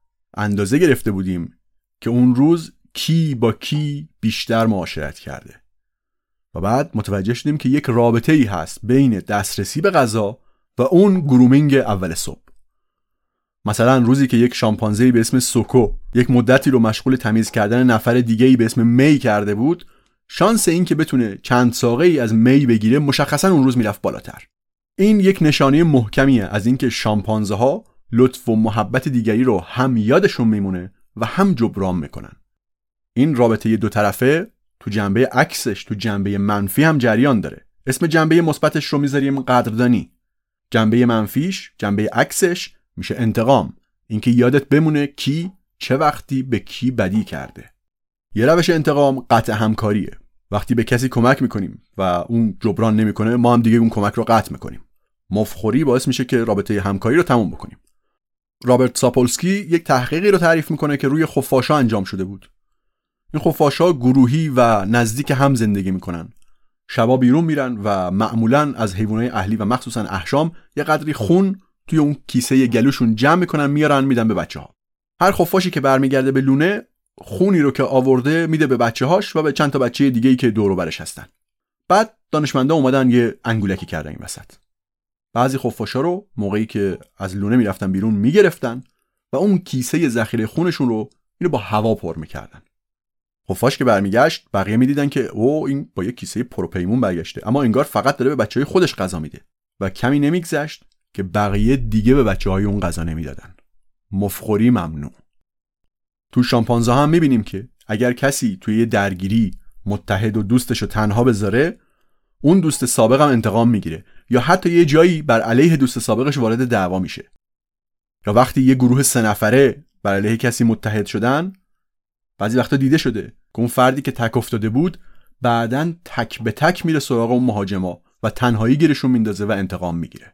اندازه گرفته بودیم که اون روز کی با کی بیشتر معاشرت کرده و بعد متوجه شدیم که یک رابطه‌ای هست بین دسترسی به غذا و اون گرومینگ اول صبح. مثلا روزی که یک شامپانزه‌ای به اسم سوکو یک مدتی رو مشغول تمیز کردن نفر دیگه‌ای به اسم می کرده بود، شانس این که بتونه چند ساقه‌ای از می بگیره مشخصا اون روز میرفت بالاتر. این یک نشانه محکمیه از اینکه شامپانزه ها لطف و محبت دیگری رو هم یادشون میمونه و هم جبران میکنن. این رابطه 2 طرفه تو جنبه عکسش، تو جنبه منفی هم جریان داره. اسم جنبه مثبتش رو میذاریم قدردانی. جنبه منفیش، جنبه عکسش میشه انتقام. اینکه یادت بمونه کی چه وقتی به کی بدی کرده. یه روش انتقام قطع همکاریه. وقتی به کسی کمک میکنیم و اون جبران نمیکنه، ما هم دیگه اون کمک رو قطع میکنیم. مفخوری باعث میشه که رابطه همکاری رو تموم بکنیم. رابرت ساپولسکی یک تحقیقی رو تعریف میکنه که روی خفاش‌ها انجام شده بود. این خفاش‌ها گروهی و نزدیک هم زندگی میکنن. شبا بیرون میرن و معمولاً از حیوانات اهلی و مخصوصاً احشام یه قدری خون توی اون کیسه گلوشون جمع میکنن، میارن میدن به بچه‌ها. هر خفاشی که برمیگرده به لونه، خونی رو که آورده میده به بچه‌هاش و به چند تا بچه دیگه‌ای که دور و برش هستن. بعد دانشمندا اومدن یه انگولکی کردن این وسط. بعضی خفاشا رو موقعی که از لونه میرفتن بیرون میگرفتن و اون کیسه ذخیره خونشون رو اینو با هوا پر میکردن. خفاش که برمیگشت بقیه میدیدن که او این با یه کیسه پروپیمون برگشته، اما انگار فقط داره به بچهای خودش غذا میده و کمی نمیگذشت که بقیه دیگه به بچه‌های اون غذا نمیدادن. مفخوری ممنوع. تو شامپانزه هم میبینیم که اگر کسی توی یه درگیری متحد و دوستشو تنها بذاره، اون دوست سابق هم انتقام میگیره یا حتی یه جایی بر علیه دوست سابقش وارد دعوا میشه. یا وقتی یه گروه 3 نفره بر علیه کسی متحد شدن، بعضی وقتا دیده شده که اون فردی که تک افتاده بود بعدن تک به تک میره سراغ اون مهاجما و تنهایی گیرشون میندازه و انتقام میگیره.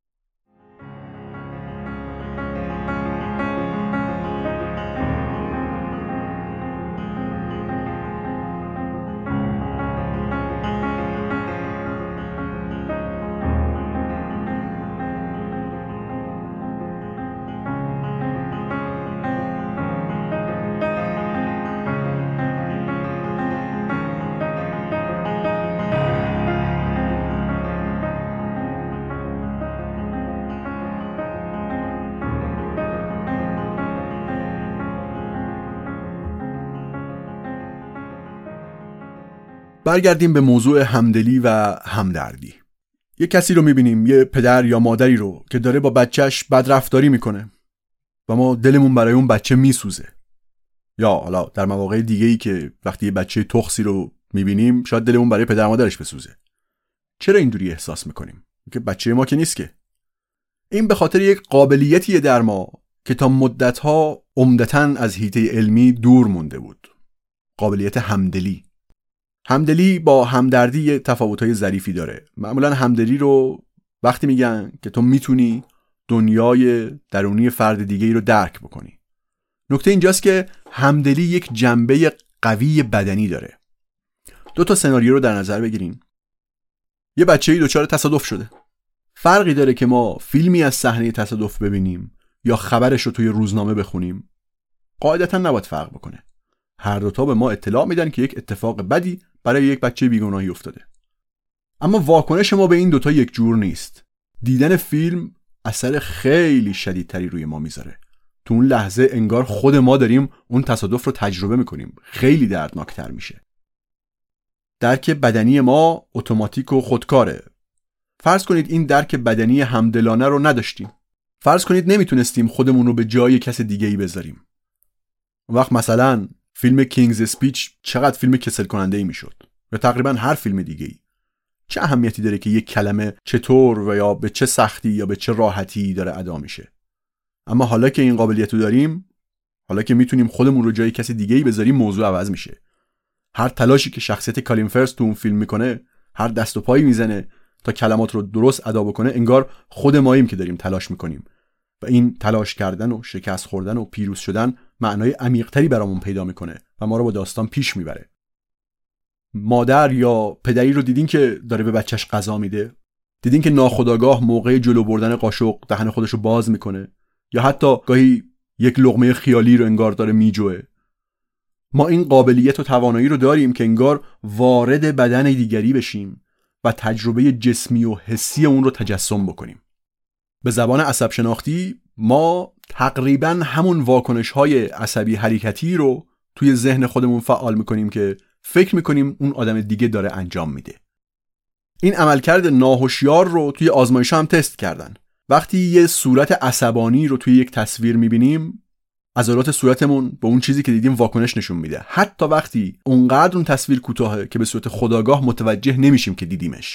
برگردیم به موضوع همدلی و همدردی. یه کسی رو میبینیم، یه پدر یا مادری رو که داره با بچهش بدرفتاری میکنه و ما دلمون برای اون بچه میسوزه. یا حالا در مواقع دیگه‌ای که وقتی یه بچه تخسی رو میبینیم شاید دلمون برای پدر مادرش بسوزه. چرا اینجوری احساس میکنیم؟ که بچه ما که نیست که. این به خاطر یک قابلیتیه در ما که تا مدت‌ها عمدتاً از حیطه علمی دور مونده بود. قابلیت همدلی. همدلی با همدردی تفاوت‌های ظریفی داره. معمولاً همدلی رو وقتی میگن که تو میتونی دنیای درونی فرد دیگه‌ای رو درک بکنی. نکته اینجاست که همدلی یک جنبه قوی بدنی داره. 2 سناریو رو در نظر بگیریم. یه بچه‌ای دچار تصادف شده. فرقی داره که ما فیلمی از صحنه تصادف ببینیم یا خبرش رو توی روزنامه بخونیم؟ قاعدتاً نباید فرق بکنه. هر دوتا به ما اطلاع میدن که یک اتفاق بدی برای یک بچه بیگناهی افتاده. اما واکنش ما به این دوتا یک جور نیست. دیدن فیلم اثر خیلی شدیدتری روی ما میذاره. تو اون لحظه انگار خود ما داریم اون تصادف رو تجربه میکنیم. خیلی دردناکتر میشه. درک بدنی ما اتوماتیک و خودکاره. فرض کنید این درک بدنی همدلانه رو نداشتیم. فرض کنید نمیتونستیم خودمون رو به جای کس دیگه‌ای بذاریم. اون وقت مثلا فیلم کینگز اسپیچ چقدر فیلم کسل کننده ای میشد، یا تقریبا هر فیلم دیگه ای. چه اهمیتی داره که یک کلمه چطور و یا به چه سختی یا به چه راحتی داره ادا میشه؟ اما حالا که این قابلیت رو داریم، حالا که میتونیم خودمون رو جای کسی دیگه ای بذاریم، موضوع عوض میشه. هر تلاشی که شخصیت کالین فرث تو اون فیلم میکنه، هر دست و پایی میزنه تا کلمات رو درست ادا بکنه، انگار خود ماییم که داریم تلاش میکنیم و این تلاش کردن و شکست خوردن و پیروز شدن معنای عمیق‌تری برامون پیدا میکنه و ما رو با داستان پیش میبره. مادر یا پدری رو دیدین که داره به بچهش غذا میده؟ دیدین که ناخودآگاه موقع جلو بردن قاشق دهن خودش رو باز میکنه یا حتی گاهی یک لقمه خیالی رو انگار داره میجوه؟ ما این قابلیت و توانایی رو داریم که انگار وارد بدن دیگری بشیم و تجربه جسمی و حسی اون رو تجسم بکنیم. به زبان عصب شناختی ما تقریباً همون واکنش‌های عصبی حرکتی رو توی ذهن خودمون فعال می‌کنیم که فکر می‌کنیم اون آدم دیگه داره انجام میده. این عملکرد ناهوشیار رو توی آزمایش‌ها هم تست کردن. وقتی یه صورت عصبانی رو توی یک تصویر می‌بینیم، عضلات صورتمون به اون چیزی که دیدیم واکنش نشون میده، حتی وقتی اونقدر اون تصویر کوتاهه که به صورت خودآگاه متوجه نمیشیم که دیدیمش.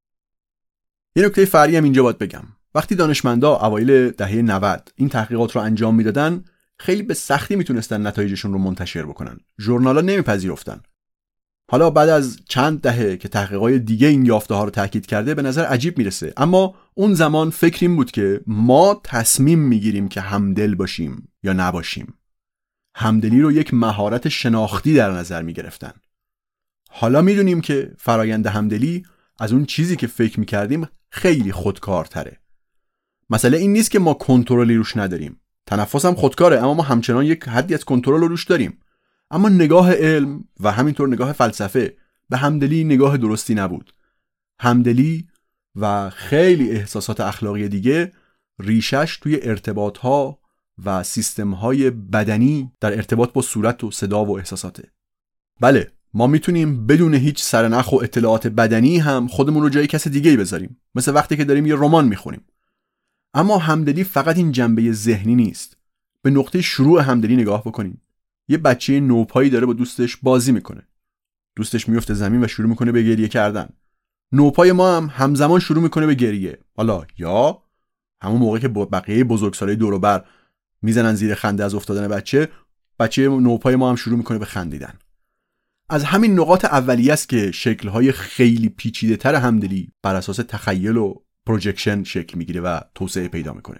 یه نکته فرعی هم اینجا باید بگم. وقتی دانشمندا اوایل دهه 90 این تحقیقات رو انجام میدادن، خیلی به سختی میتونستن نتایجشون رو منتشر بکنن. ژورنالا نمیپذیرفتن. حالا بعد از چند دهه که تحقیقات دیگه این یافته ها رو تاکید کرده، به نظر عجیب میرسه. اما اون زمان فکر این بود که ما تصمیم میگیریم که همدل باشیم یا نباشیم. همدلی رو یک مهارت شناختی در نظر میگرفتن. حالا میدونیم که فرایند همدلی از اون چیزی که فکر میکردیم خیلی خودکارتره. مسئله این نیست که ما کنترلی روش نداریم. تنفس هم خودکاره، اما ما همچنان یک حدی از کنترل روش داریم. اما نگاه علم و همینطور نگاه فلسفه به همدلی نگاه درستی نبود. همدلی و خیلی احساسات اخلاقی دیگه ریشش توی ارتباطها و سیستم‌های بدنی در ارتباط با صورت و صدا و احساساته. بله، ما میتونیم بدون هیچ سرنخ و اطلاعات بدنی هم خودمون رو جای کس دیگه‌ای بذاریم. مثل وقتی که داریم یه رمان میخونیم. اما همدلی فقط این جنبه ذهنی نیست. به نقطه شروع همدلی نگاه بکنیم. یه بچه نوپایی داره با دوستش بازی میکنه. دوستش میفته زمین و شروع میکنه به گریه کردن. نوپای ما هم همزمان شروع میکنه به گریه. حالا یا همون موقع که بقیه بزرگسالای دور و بر میزنن زیر خنده از افتادن بچه نوپای ما هم شروع میکنه به خندیدن. از همین نقاط اولیه است که شکل‌های خیلی پیچیده‌تر همدلی بر اساس تخیل و پروجکشن شکل میگیره و توسعه پیدا میکنه.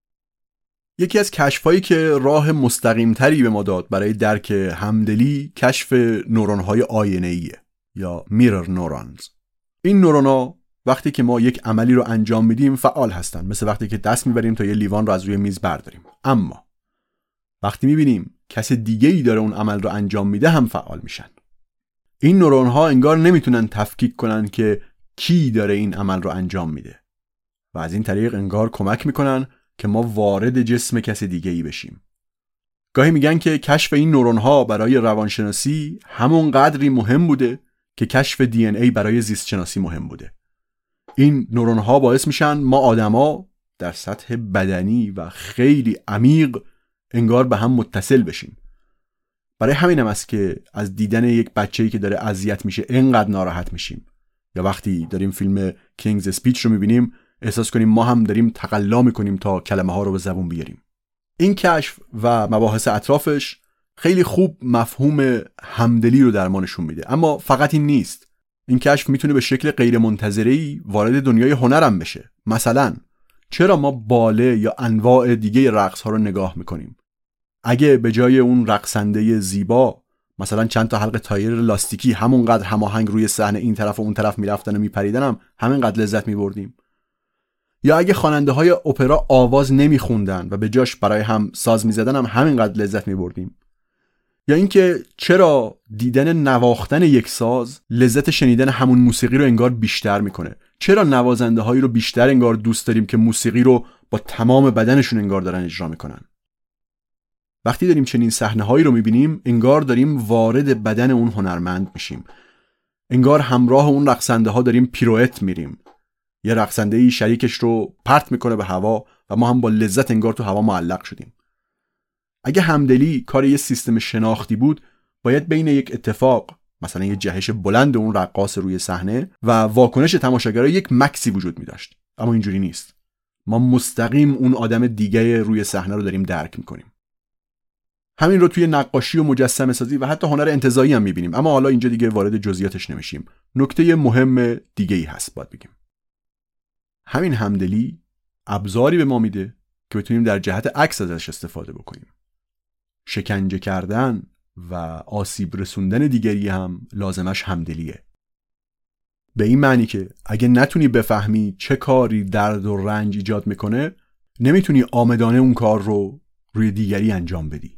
یکی از کشف‌هایی که راه مستقیم‌تری به ما داد برای درک همدلی کشف نورون‌های آینه‌ایه یا میرر نورونز. این نورون‌ها وقتی که ما یک عملی رو انجام میدیم فعال هستن، مثل وقتی که دست میبریم تا یه لیوان رو از روی میز برداریم. اما وقتی میبینیم کس دیگه‌ای داره اون عمل رو انجام میده هم فعال میشن. این نورون‌ها انگار نمیتونن تفکیک کنن که کی داره این عمل رو انجام میده و از این طریق انگار کمک میکنن که ما وارد جسم کس دیگه‌ای بشیم. گاهی میگن که کشف این نورون‌ها برای روانشناسی همون قدری مهم بوده که کشف دی ان ای برای زیست شناسی مهم بوده. این نورون‌ها باعث میشن ما آدما در سطح بدنی و خیلی عمیق انگار به هم متصل بشیم. برای همین هم است که از دیدن یک بچه‌ای که داره اذیت میشه اینقدر ناراحت میشیم، یا وقتی داریم فیلم کینگز اسپیچ رو میبینیم احساس کنیم ما هم داریم تقلا میکنیم تا کلمه ها رو به زبون بیاریم. این کشف و مباحث اطرافش خیلی خوب مفهوم همدلی رو در ما نشون میده. اما فقط این نیست. این کشف میتونه به شکل غیر منتظره‌ای وارد دنیای هنر هم بشه. مثلا چرا ما باله یا انواع دیگه رقص ها رو نگاه میکنیم؟ اگه به جای اون رقصنده زیبا مثلا چند تا حلقه تایر لاستیکی همونقدر هماهنگ روی صحنه این طرف و اون طرف میرفتن و میپریدن هم همینقدر لذت میبردیم. یا اگه خواننده های اپرا آواز نمیخوندن و به جاش برای هم ساز میزدن هم همینقدر لذت میبردیم. یا اینکه چرا دیدن نواختن یک ساز لذت شنیدن همون موسیقی رو انگار بیشتر میکنه؟ چرا نوازنده هایی رو بیشتر انگار دوست داریم که موسیقی رو با تمام بدنشون انگار دارن اجرا میکنن؟ وقتی داریم چنین صحنه‌هایی رو می‌بینیم انگار داریم وارد بدن اون هنرمند میشیم. انگار همراه اون رقصنده‌ها داریم پیروئت میریم. یه رقصنده‌ای شریکش رو پرت میکنه به هوا و ما هم با لذت انگار تو هوا معلق شدیم. اگه همدلی کار یه سیستم شناختی بود، باید بین یک اتفاق، مثلا یه جهش بلند اون رقاص روی صحنه و واکنش تماشاگرها یک مکسی وجود می‌داشت. اما اینجوری نیست. ما مستقیم اون آدم دیگه روی صحنه رو داریم درک می‌کنیم. همین رو توی نقاشی و مجسمه سازی و حتی هنر انتزاعی هم می‌بینیم. اما حالا اینجا دیگه وارد جزئیاتش نمیشیم. نکته مهم دیگه‌ای هست باید بگیم. همین همدلی ابزاری به ما میده که بتونیم در جهت عکس ازش استفاده بکنیم. شکنجه کردن و آسیب رسوندن دیگری هم لازمش همدلیه. به این معنی که اگه نتونی بفهمی چه کاری درد و رنج ایجاد میکنه، نمیتونی عامدانه اون کار رو روی دیگری انجام بدی.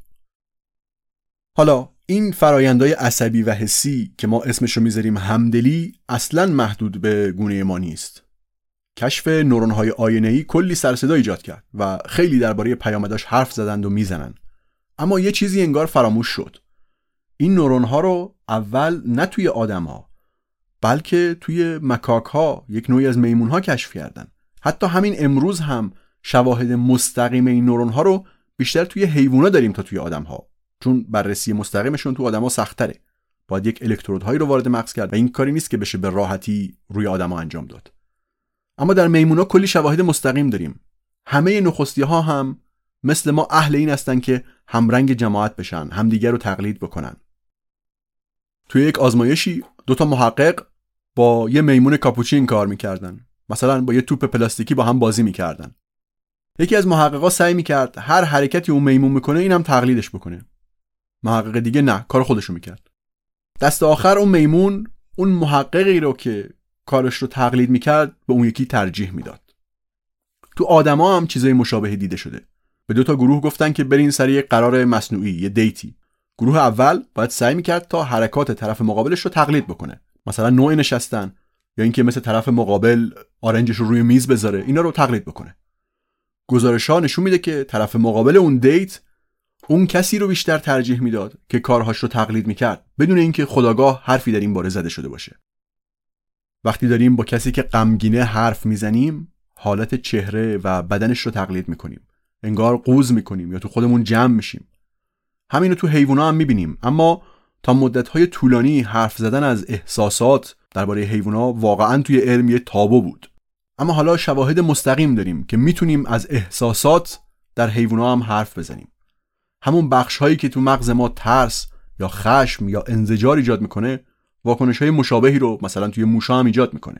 حالا این فرایندهای عصبی و حسی که ما اسمش رو میذاریم همدلی اصلاً محدود به گونه ما نیست. کشف نورون‌های آینه‌ای کلی سر صدا ایجاد کرد و خیلی درباره پیامداش حرف زدند و میزنن. اما یه چیزی انگار فراموش شد. این نورون‌ها رو اول نه توی آدم‌ها بلکه توی مکاک‌ها، یک نوعی از میمون‌ها کشف کردن. حتی همین امروز هم شواهد مستقیم این نورون‌ها رو بیشتر توی حیوونا داریم تا توی آدم‌ها، چون بررسی مستقیمشون تو آدم‌ها سخت‌تره. باید یک الکترودهایی رو وارد مغز کرد و این کاری نیست که بشه به راحتی روی آدم‌ها انجام داد. اما در میمونا کلی شواهد مستقیم داریم. همه نخستی‌ها هم مثل ما اهل این هستن که همرنگ جماعت بشن، همدیگر رو تقلید بکنن. توی یک آزمایشی 2 محقق با یه میمون کاپوچین کار میکردن. مثلا با یه توپ پلاستیکی با هم بازی میکردن. یکی از محققا سعی میکرد هر حرکتی اون میمون میکنه اینم تقلیدش بکنه. محقق دیگه نه، کار خودشو میکرد. دست آخر اون میمون اون محققی رو که کارش رو تقلید میکرد به اون یکی ترجیح میداد. تو آدما هم چیزای مشابهی دیده شده. به 2 گروه گفتن که برین سر یک قرار مصنوعی، یه دیتی. گروه اول باید سعی میکرد تا حرکات طرف مقابلش رو تقلید بکنه. مثلا نوع نشستن یا اینکه مثل طرف مقابل آرنجش رو روی میز بذاره، اینا رو تقلید بکنه. گزارش‌ها نشون میده که طرف مقابل اون دیت اون کسی رو بیشتر ترجیح میداد که کارهاش رو تقلید میکرد بدون اینکه خودآگاه حرفی در این باره زده شده باشه. وقتی داریم با کسی که غمگینه حرف میزنیم، حالت چهره و بدنش رو تقلید میکنیم، انگار قوز میکنیم یا تو خودمون جمع میشیم. همینو تو حیونا هم میبینیم، اما تا مدت‌های طولانی حرف زدن از احساسات درباره حیونا واقعاً توی علم یه تابو بود. اما حالا شواهد مستقیم داریم که میتونیم از احساسات در حیونا هم حرف بزنیم. همون بخش‌هایی که تو مغز ما ترس یا خشم یا انزجار ایجاد میکنه، واکنش‌های مشابهی رو مثلا توی موشا هم ایجاد میکنه.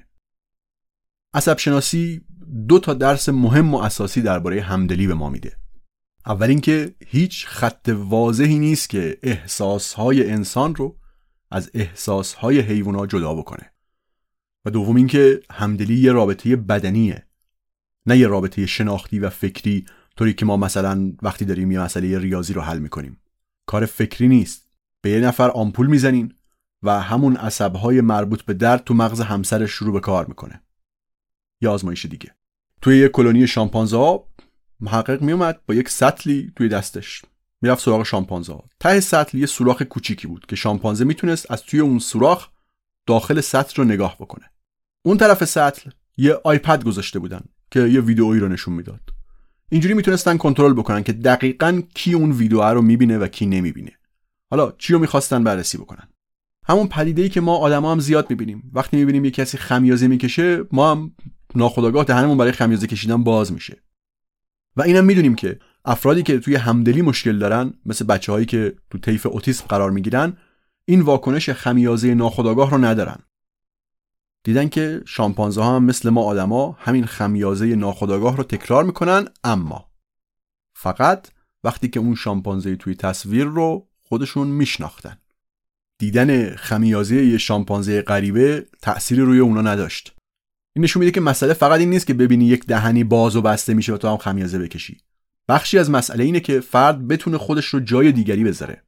عصب شناسی 2 درس مهم و اساسی درباره همدلی به ما میده. اول اینکه هیچ خط واضحی نیست که احساسهای انسان رو از احساسهای حیوانات جدا بکنه. و دوم اینکه همدلی یه رابطه بدنیه، نه یه رابطه شناختی و فکری، طوری که ما مثلا وقتی داریم یه مسئله ریاضی رو حل میکنیم. کار فکری نیست. به یه نفر آمپول میزنین و همون عصبهای مربوط به درد تو مغز همسرش شروع به کار میکنه. یا آزمایش دیگه. توی یه کلونی شامپانزه ها محقق میومد با یک سطلی توی دستش میرفت سراغ شامپانزه ها. ته سطل یه سوراخ کوچیکی بود که شامپانزه میتونست از توی اون سوراخ داخل سطل رو نگاه بکنه. اون طرف سطل یه آیپد گذاشته بودن که یه ویدئویی رو نشون میداد. اینجوری میتونستن کنترل بکنن که دقیقاً کی اون ویدئو رو میبینه و کی نمیبینه. حالا چی رو میخواستن بررسی بکنن؟ همون پدیده‌ای که ما آدما هم زیاد میبینیم. وقتی میبینیم یه کسی خمیازه میکشه، ما هم ناخودآگاه دهنمون برای خمیازه کشیدن باز میشه. و اینم میدونیم که افرادی که توی همدلی مشکل دارن، مثل بچه‌هایی که تو طیف اوتیسم قرار میگیرن، این واکنش خمیازه ناخودآگاه رو ندارن. دیدن که شامپانزه ها هم مثل ما آدما همین خمیازه ناخودآگاه رو تکرار میکنن، اما فقط وقتی که اون شامپانزه توی تصویر رو خودشون میشناختن. دیدن خمیازه یه شامپانزه غریبه تأثیری روی اونا نداشت. این نشون میده که مسئله فقط این نیست که ببینی یک دهنی باز و بسته میشه و تو هم خمیازه بکشی. بخشی از مسئله اینه که فرد بتونه خودش رو جای دیگری بذاره.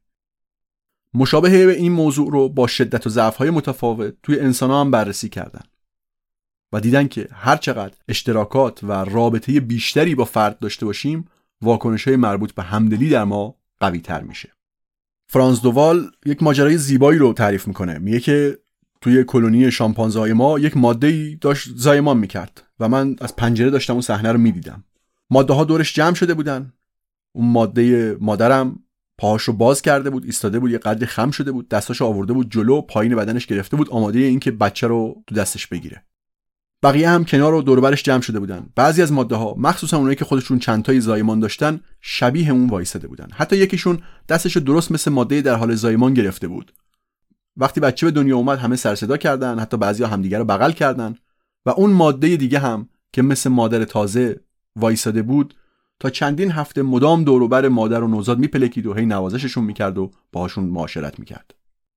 مشابه این موضوع رو با شدت و ضعف‌های متفاوت توی انسان‌ها هم بررسی کردن و دیدن که هر چقدر اشتراکات و رابطه بیشتری با فرد داشته باشیم، واکنش‌های مربوط به همدلی در ما قوی‌تر میشه. فرانز دووال یک ماجرای زیبایی رو تعریف میکنه. میگه که توی کلونی شامپانزه‌های ما یک ماده‌ای داشت زایمان میکرد و من از پنجره داشتم اون صحنه رو میدیدم. ماده‌ها دورش جمع شده بودن. اون ماده مادرم پاهاش رو باز کرده بود، ایستاده بود، یه قدری خم شده بود، دستاشو آورده بود جلو، پایین بدنش گرفته بود، آماده این که بچه رو تو دستش بگیره. بقیه هم کنار و دور و برش جمع شده بودن. بعضی از ماده‌ها، مخصوصا اونایی که خودشون چند تایی زایمان داشتن، شبیه اون وایساده بودن. حتی یکیشون دستشو درست مثل ماده در حال زایمان گرفته بود. وقتی بچه به دنیا اومد همه سر صدا کردن، حتی بعضیا همدیگه رو بغل کردن و اون ماده دیگه هم که مثل مادر تازه وایساده بود تا چندین هفته مدام دور و بر مادر و نوزاد میپلکید و هی نوازششون میکرد و باهاشون معاشرت میکرد.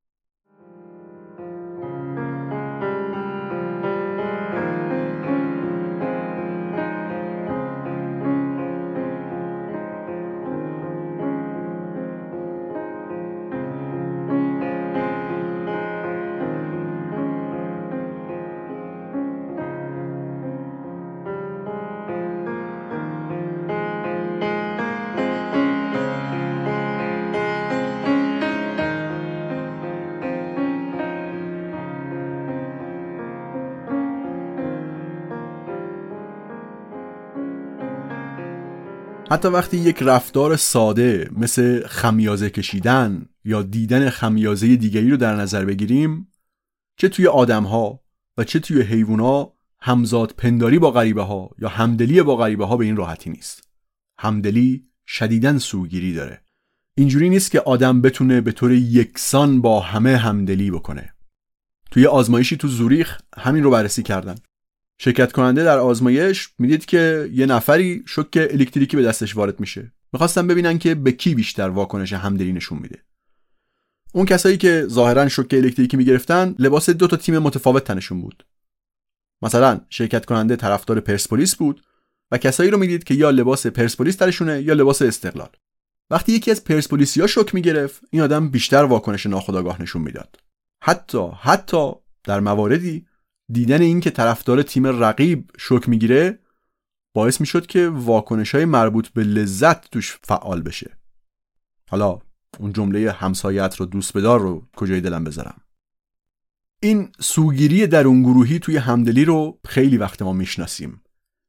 حتی وقتی یک رفتار ساده مثل خمیازه کشیدن یا دیدن خمیازه دیگری رو در نظر بگیریم، چه توی آدم‌ها و چه توی حیوانات، همزاد پنداری با غریبه‌ها یا همدلی با غریبه‌ها به این راحتی نیست. همدلی شدیداً سوگیری داره. اینجوری نیست که آدم بتونه به طور یکسان با همه همدلی بکنه. توی آزمایشی تو زوریخ همین رو بررسی کردن. شرکت کننده در آزمایش میدید که یه نفری شوک الکتریکی به دستش وارد میشه. میخواستن ببینن که به کی بیشتر واکنش همدلی نشون میده. اون کسایی که ظاهرا شوک الکتریکی میگرفتن لباس 2 تیم متفاوت تنشون بود. مثلا شرکت کننده طرفدار پرسپولیس بود و کسایی رو میدید که یا لباس پرسپولیس ترشونه یا لباس استقلال. وقتی یکی از پرسپولیسیا شوک میگرفت، این آدم بیشتر واکنش ناخودآگاه نشون میداد. حتی در مواردی دیدن این که طرفدار تیم رقیب شوک میگیره باعث میشد که واکنش‌های مربوط به لذت توش فعال بشه. حالا اون جمله همسایت رو دوست بدار رو کجای دلم بذارم؟ این سوگیری درونگروهی توی همدلی رو خیلی وقت ما میشناسیم.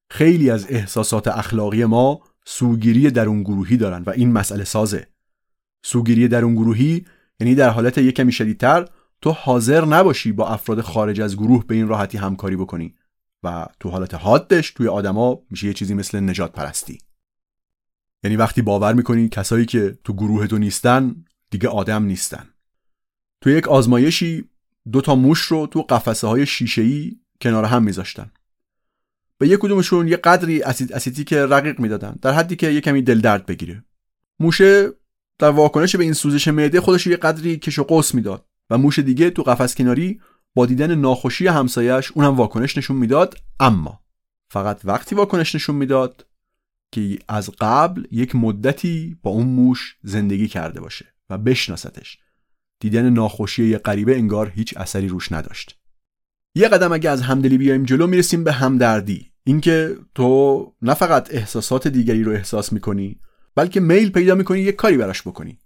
خیلی از احساسات اخلاقی ما سوگیری درون گروهی دارن و این مسئله سازه. سوگیری درون گروهی یعنی در حالت یک کمی شدیدتر تو حاضر نباشی با افراد خارج از گروه به این راحتی همکاری بکنی و تو حالت حادش توی آدما میشه یه چیزی مثل نجات پرستی. یعنی وقتی باور میکنی کسایی که تو گروه تو نیستن دیگه آدم نیستن. تو یک آزمایشی 2 موش رو تو قفسه های شیشه‌ای کنار هم میذاشتن. به یک کدومشون یه قدری اسید اسیتیک رقیق میدادن در حدی که یه کمی دل درد بگیره. موشه در واکنش به این سوزش معده خودش یه قدری کش و قوس میداد و موش دیگه تو قفس کناری با دیدن ناخوشی همسایه‌اش اونم واکنش نشون میداد، اما فقط وقتی واکنش نشون میداد که از قبل یک مدتی با اون موش زندگی کرده باشه و بشناستش. دیدن ناخوشی یه غریبه انگار هیچ اثری روش نداشت. یه قدم اگه از همدلی بیایم جلو میرسیم به همدردی. اینکه تو نه فقط احساسات دیگری رو احساس میکنی بلکه میل پیدا میکنی یک کاری براش بکنی.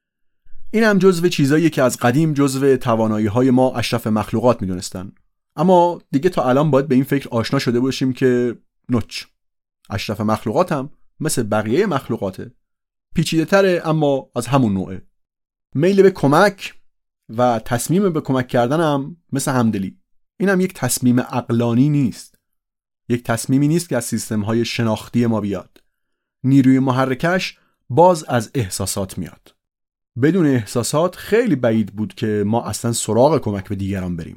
این هم جزو چیزاییه که از قدیم جزو توانایی‌های ما اشرف مخلوقات میدونستن، اما دیگه تا الان باید به این فکر آشنا شده باشیم که نوچ اشرف مخلوقات هم مثل بقیه مخلوقاته، پیچیده‌تره اما از همون نوعه. میل به کمک و تصمیم به کمک کردن هم مثل همدلی. این هم یک تصمیم عقلانی نیست، یک تصمیمی نیست که از سیستم‌های شناختی ما بیاد. نیروی محرکش باز از احساسات میاد. بدون احساسات خیلی بعید بود که ما اصلا سراغ کمک به دیگران بریم.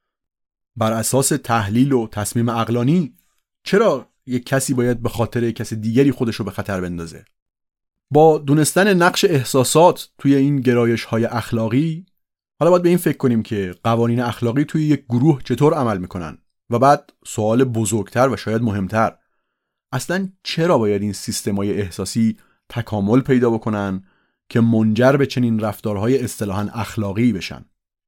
بر اساس تحلیل و تصمیم عقلانی چرا یک کسی باید به خاطر یک کسی دیگری خودش رو به خطر بندازه؟ با دونستن نقش احساسات توی این گرایش‌های اخلاقی حالا باید به این فکر کنیم که قوانین اخلاقی توی یک گروه چطور عمل میکنن و بعد سوال بزرگتر و شاید مهمتر، اصلا چرا باید این سیستم‌های احساسی تکامل پیدا بکنن که منجر به چنین رفتارهای اصطلاحاً اخلاقی بشن؟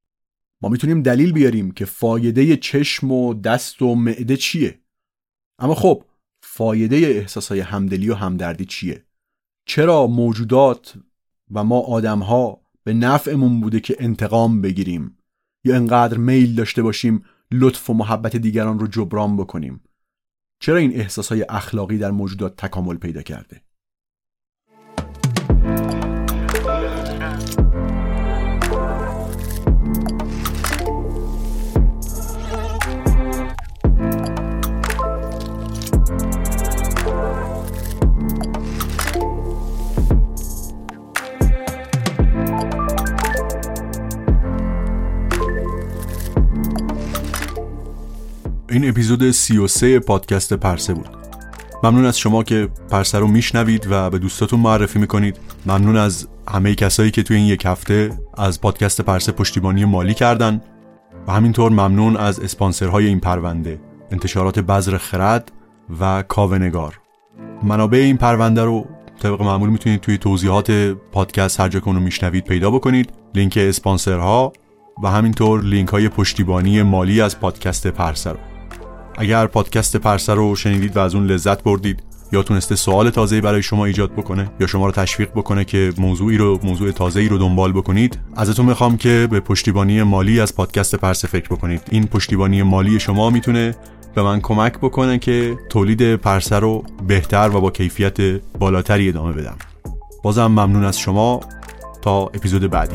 ما میتونیم دلیل بیاریم که فایده چشم و دست و معده چیه، اما خب فایده احساسهای همدلی و همدردی چیه؟ چرا موجودات و ما آدم‌ها به نفعمون بوده که انتقام بگیریم یا انقدر میل داشته باشیم لطف و محبت دیگران رو جبران بکنیم؟ چرا این احساسهای اخلاقی در موجودات تکامل پیدا کرده؟ این اپیزود 33 پادکست پرسه بود. ممنون از شما که پرسه رو میشنوید و به دوستاتون معرفی میکنید. ممنون از همه کسایی که توی این یک هفته از پادکست پرسه پشتیبانی مالی کردن و همینطور ممنون از اسپانسرهای این پرونده، انتشارات بذر خرد و کاوه‌نگار. منابع این پرونده رو طبق معمول میتونید توی توضیحات پادکست هر جا که اونو میشنوید پیدا بکنید. لینک اسپانسرها و همینطور لینک های پشتیبانی مالی از پادکست پرسه رو. اگر پادکست پرسه رو شنیدید و از اون لذت بردید یا تونسته سوال تازه‌ای برای شما ایجاد بکنه یا شما رو تشویق بکنه که موضوع تازه‌ای رو دنبال بکنید، ازتون میخوام که به پشتیبانی مالی از پادکست پرسه فکر بکنید. این پشتیبانی مالی شما میتونه به من کمک بکنه که تولید پرسه رو بهتر و با کیفیت بالاتری ادامه بدم. بازم ممنون از شما. تا اپیزود بعدی.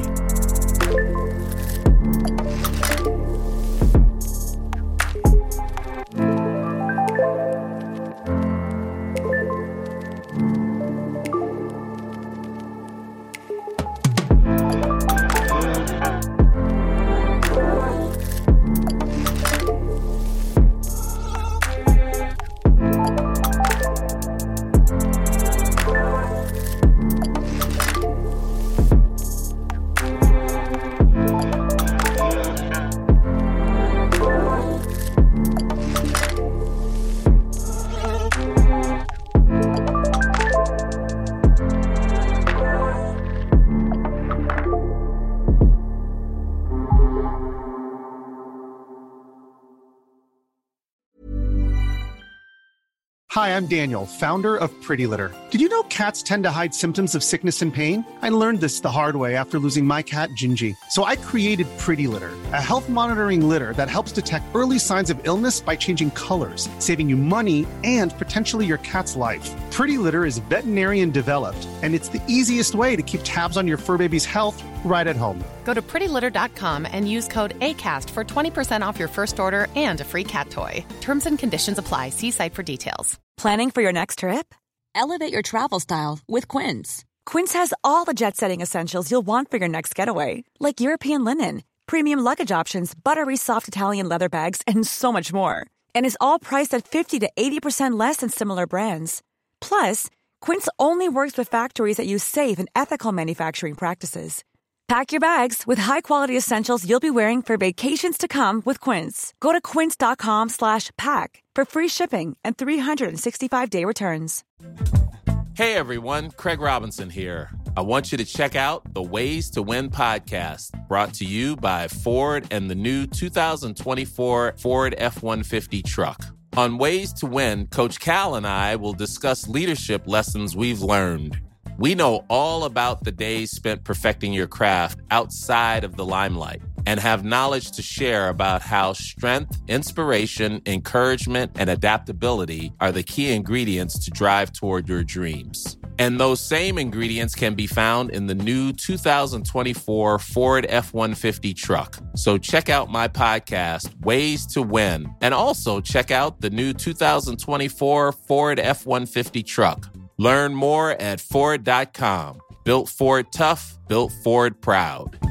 Hi, I'm Daniel, founder of Pretty Litter. Did you know cats tend to hide symptoms of sickness and pain? I learned this the hard way after losing my cat, Gingy. So I created Pretty Litter, a health monitoring litter that helps detect early signs of illness by changing colors, saving you money and potentially your cat's life. Pretty Litter is veterinarian developed, and it's the easiest way to keep tabs on your fur baby's health right at home. Go to prettylitter.com and use code ACAST for 20% off your first order and a free cat toy. Terms and conditions apply. See site for details. Planning for your next trip? Elevate your travel style with Quince. Quince has all the jet-setting essentials you'll want for your next getaway, like European linen, premium luggage options, buttery soft Italian leather bags, and so much more. And is all priced at 50 to 80% less than similar brands. Plus, Quince only works with factories that use safe and ethical manufacturing practices. Pack your bags with high-quality essentials you'll be wearing for vacations to come with Quince. Go to quince.com/pack for free shipping and 365-day returns. Hey everyone, Craig Robinson here. I want you to check out the Ways to Win podcast, brought to you by Ford and the new 2024 Ford F-150 truck. On Ways to Win, Coach Cal and I will discuss leadership lessons we've learned. We know all about the days spent perfecting your craft outside of the limelight and have knowledge to share about how strength, inspiration, encouragement, and adaptability are the key ingredients to drive toward your dreams. And those same ingredients can be found in the new 2024 Ford F-150 truck. So check out my podcast, Ways to Win, and also check out the new 2024 Ford F-150 truck. Learn more at Ford.com. Built Ford tough, built Ford proud.